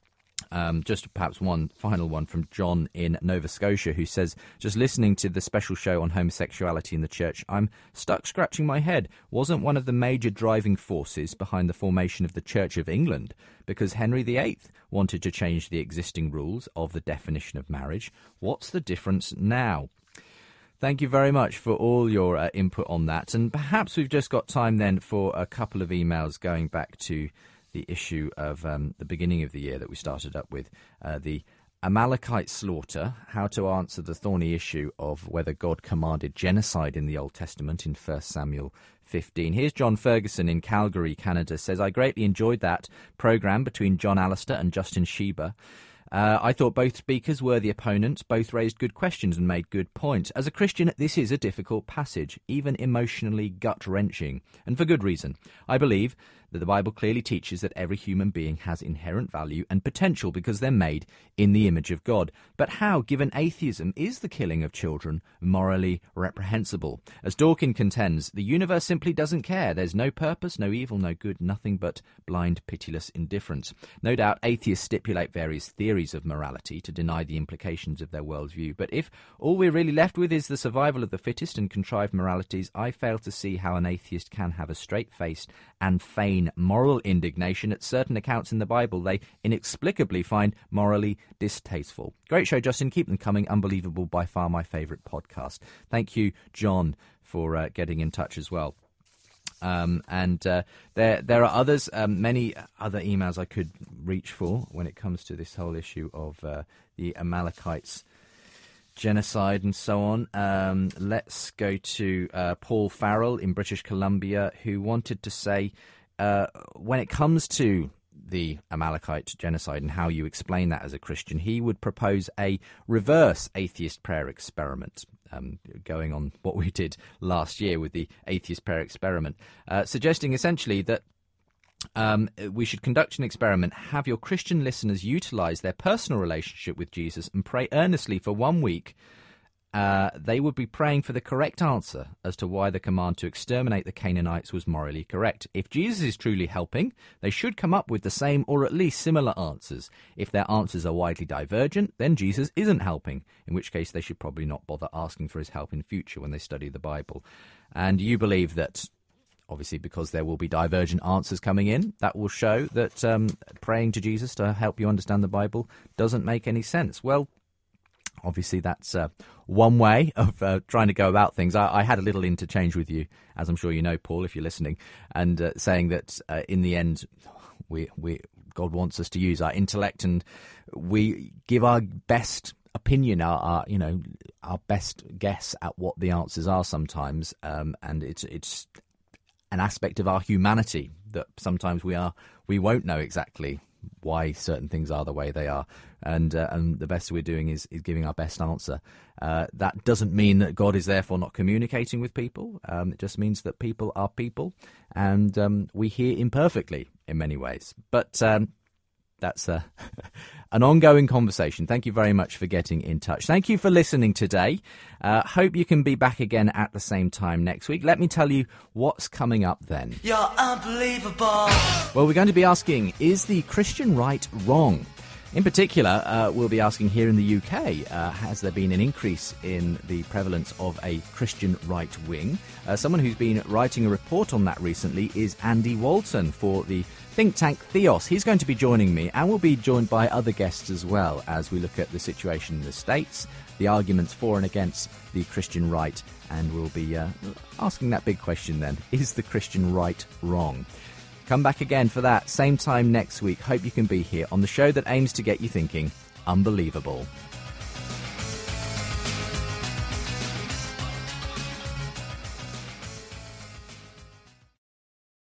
Just perhaps one final one from John in Nova Scotia, who says, just listening to the special show on homosexuality in the church, I'm stuck scratching my head. Wasn't one of the major driving forces behind the formation of the Church of England because Henry VIII wanted to change the existing rules of the definition of marriage? What's the difference now? Thank you very much for all your input on that. And perhaps we've just got time then for a couple of emails going back to the issue of the beginning of the year that we started up with, the Amalekite slaughter, how to answer the thorny issue of whether God commanded genocide in the Old Testament in 1 Samuel 15. Here's John Ferguson in Calgary, Canada, says, I greatly enjoyed that programme between John Alistair and Justin Sheba. I thought both speakers were the opponents. Both raised good questions and made good points. As a Christian, this is a difficult passage, even emotionally gut-wrenching, and for good reason. I believe that the Bible clearly teaches that every human being has inherent value and potential because they're made in the image of God. But how, given atheism, is the killing of children morally reprehensible? As Dawkins contends, the universe simply doesn't care. There's no purpose, no evil, no good, nothing but blind, pitiless indifference. No doubt atheists stipulate various theories of morality to deny the implications of their worldview. But if all we're really left with is the survival of the fittest and contrived moralities, I fail to see how an atheist can have a straight-faced and feign feign moral indignation at certain accounts in the Bible they inexplicably find morally distasteful. Great show, Justin. Keep them coming. Unbelievable. By far my favourite podcast. Thank you, John, for getting in touch as well. There are others, many other emails I could reach for when it comes to this whole issue of the Amalekites genocide and so on. Let's go to Paul Farrell in British Columbia, who wanted to say, when it comes to the Amalekite genocide and how you explain that as a Christian, he would propose a reverse atheist prayer experiment, going on what we did last year with the atheist prayer experiment, suggesting essentially that we should conduct an experiment, have your Christian listeners utilize their personal relationship with Jesus and pray earnestly for 1 week. They would be praying for the correct answer as to why the command to exterminate the Canaanites was morally correct. If Jesus is truly helping, they should come up with the same or at least similar answers. If their answers are widely divergent, then Jesus isn't helping, in which case they should probably not bother asking for his help in future when they study the Bible. And you believe that, obviously, because there will be divergent answers coming in, that will show that praying to Jesus to help you understand the Bible doesn't make any sense. Well, obviously, that's one way of trying to go about things. I had a little interchange with you, as I'm sure you know, Paul, if you're listening, and saying that in the end, God wants us to use our intellect, and we give our best opinion, our best guess at what the answers are sometimes, and it's an aspect of our humanity that sometimes we won't know exactly why certain things are the way they are, and the best we're doing is giving our best answer. That doesn't mean that God is therefore not communicating with people. It just means that people are people, and we hear imperfectly in many ways. But that's an ongoing conversation. Thank you very much for getting in touch. Thank you for listening today. Hope you can be back again at the same time next week. Let me tell you what's coming up then. You're unbelievable. Well, we're going to be asking, is the Christian right wrong? In particular, we'll be asking here in the UK, has there been an increase in the prevalence of a Christian right wing? Someone who's been writing a report on that recently is Andy Walton for the think tank Theos. He's going to be joining me, and we'll be joined by other guests as well as we look at the situation in the States, the arguments for and against the Christian right, and we'll be asking that big question then, is the Christian right wrong? Come back again for that, same time next week. Hope you can be here on the show that aims to get you thinking unbelievable.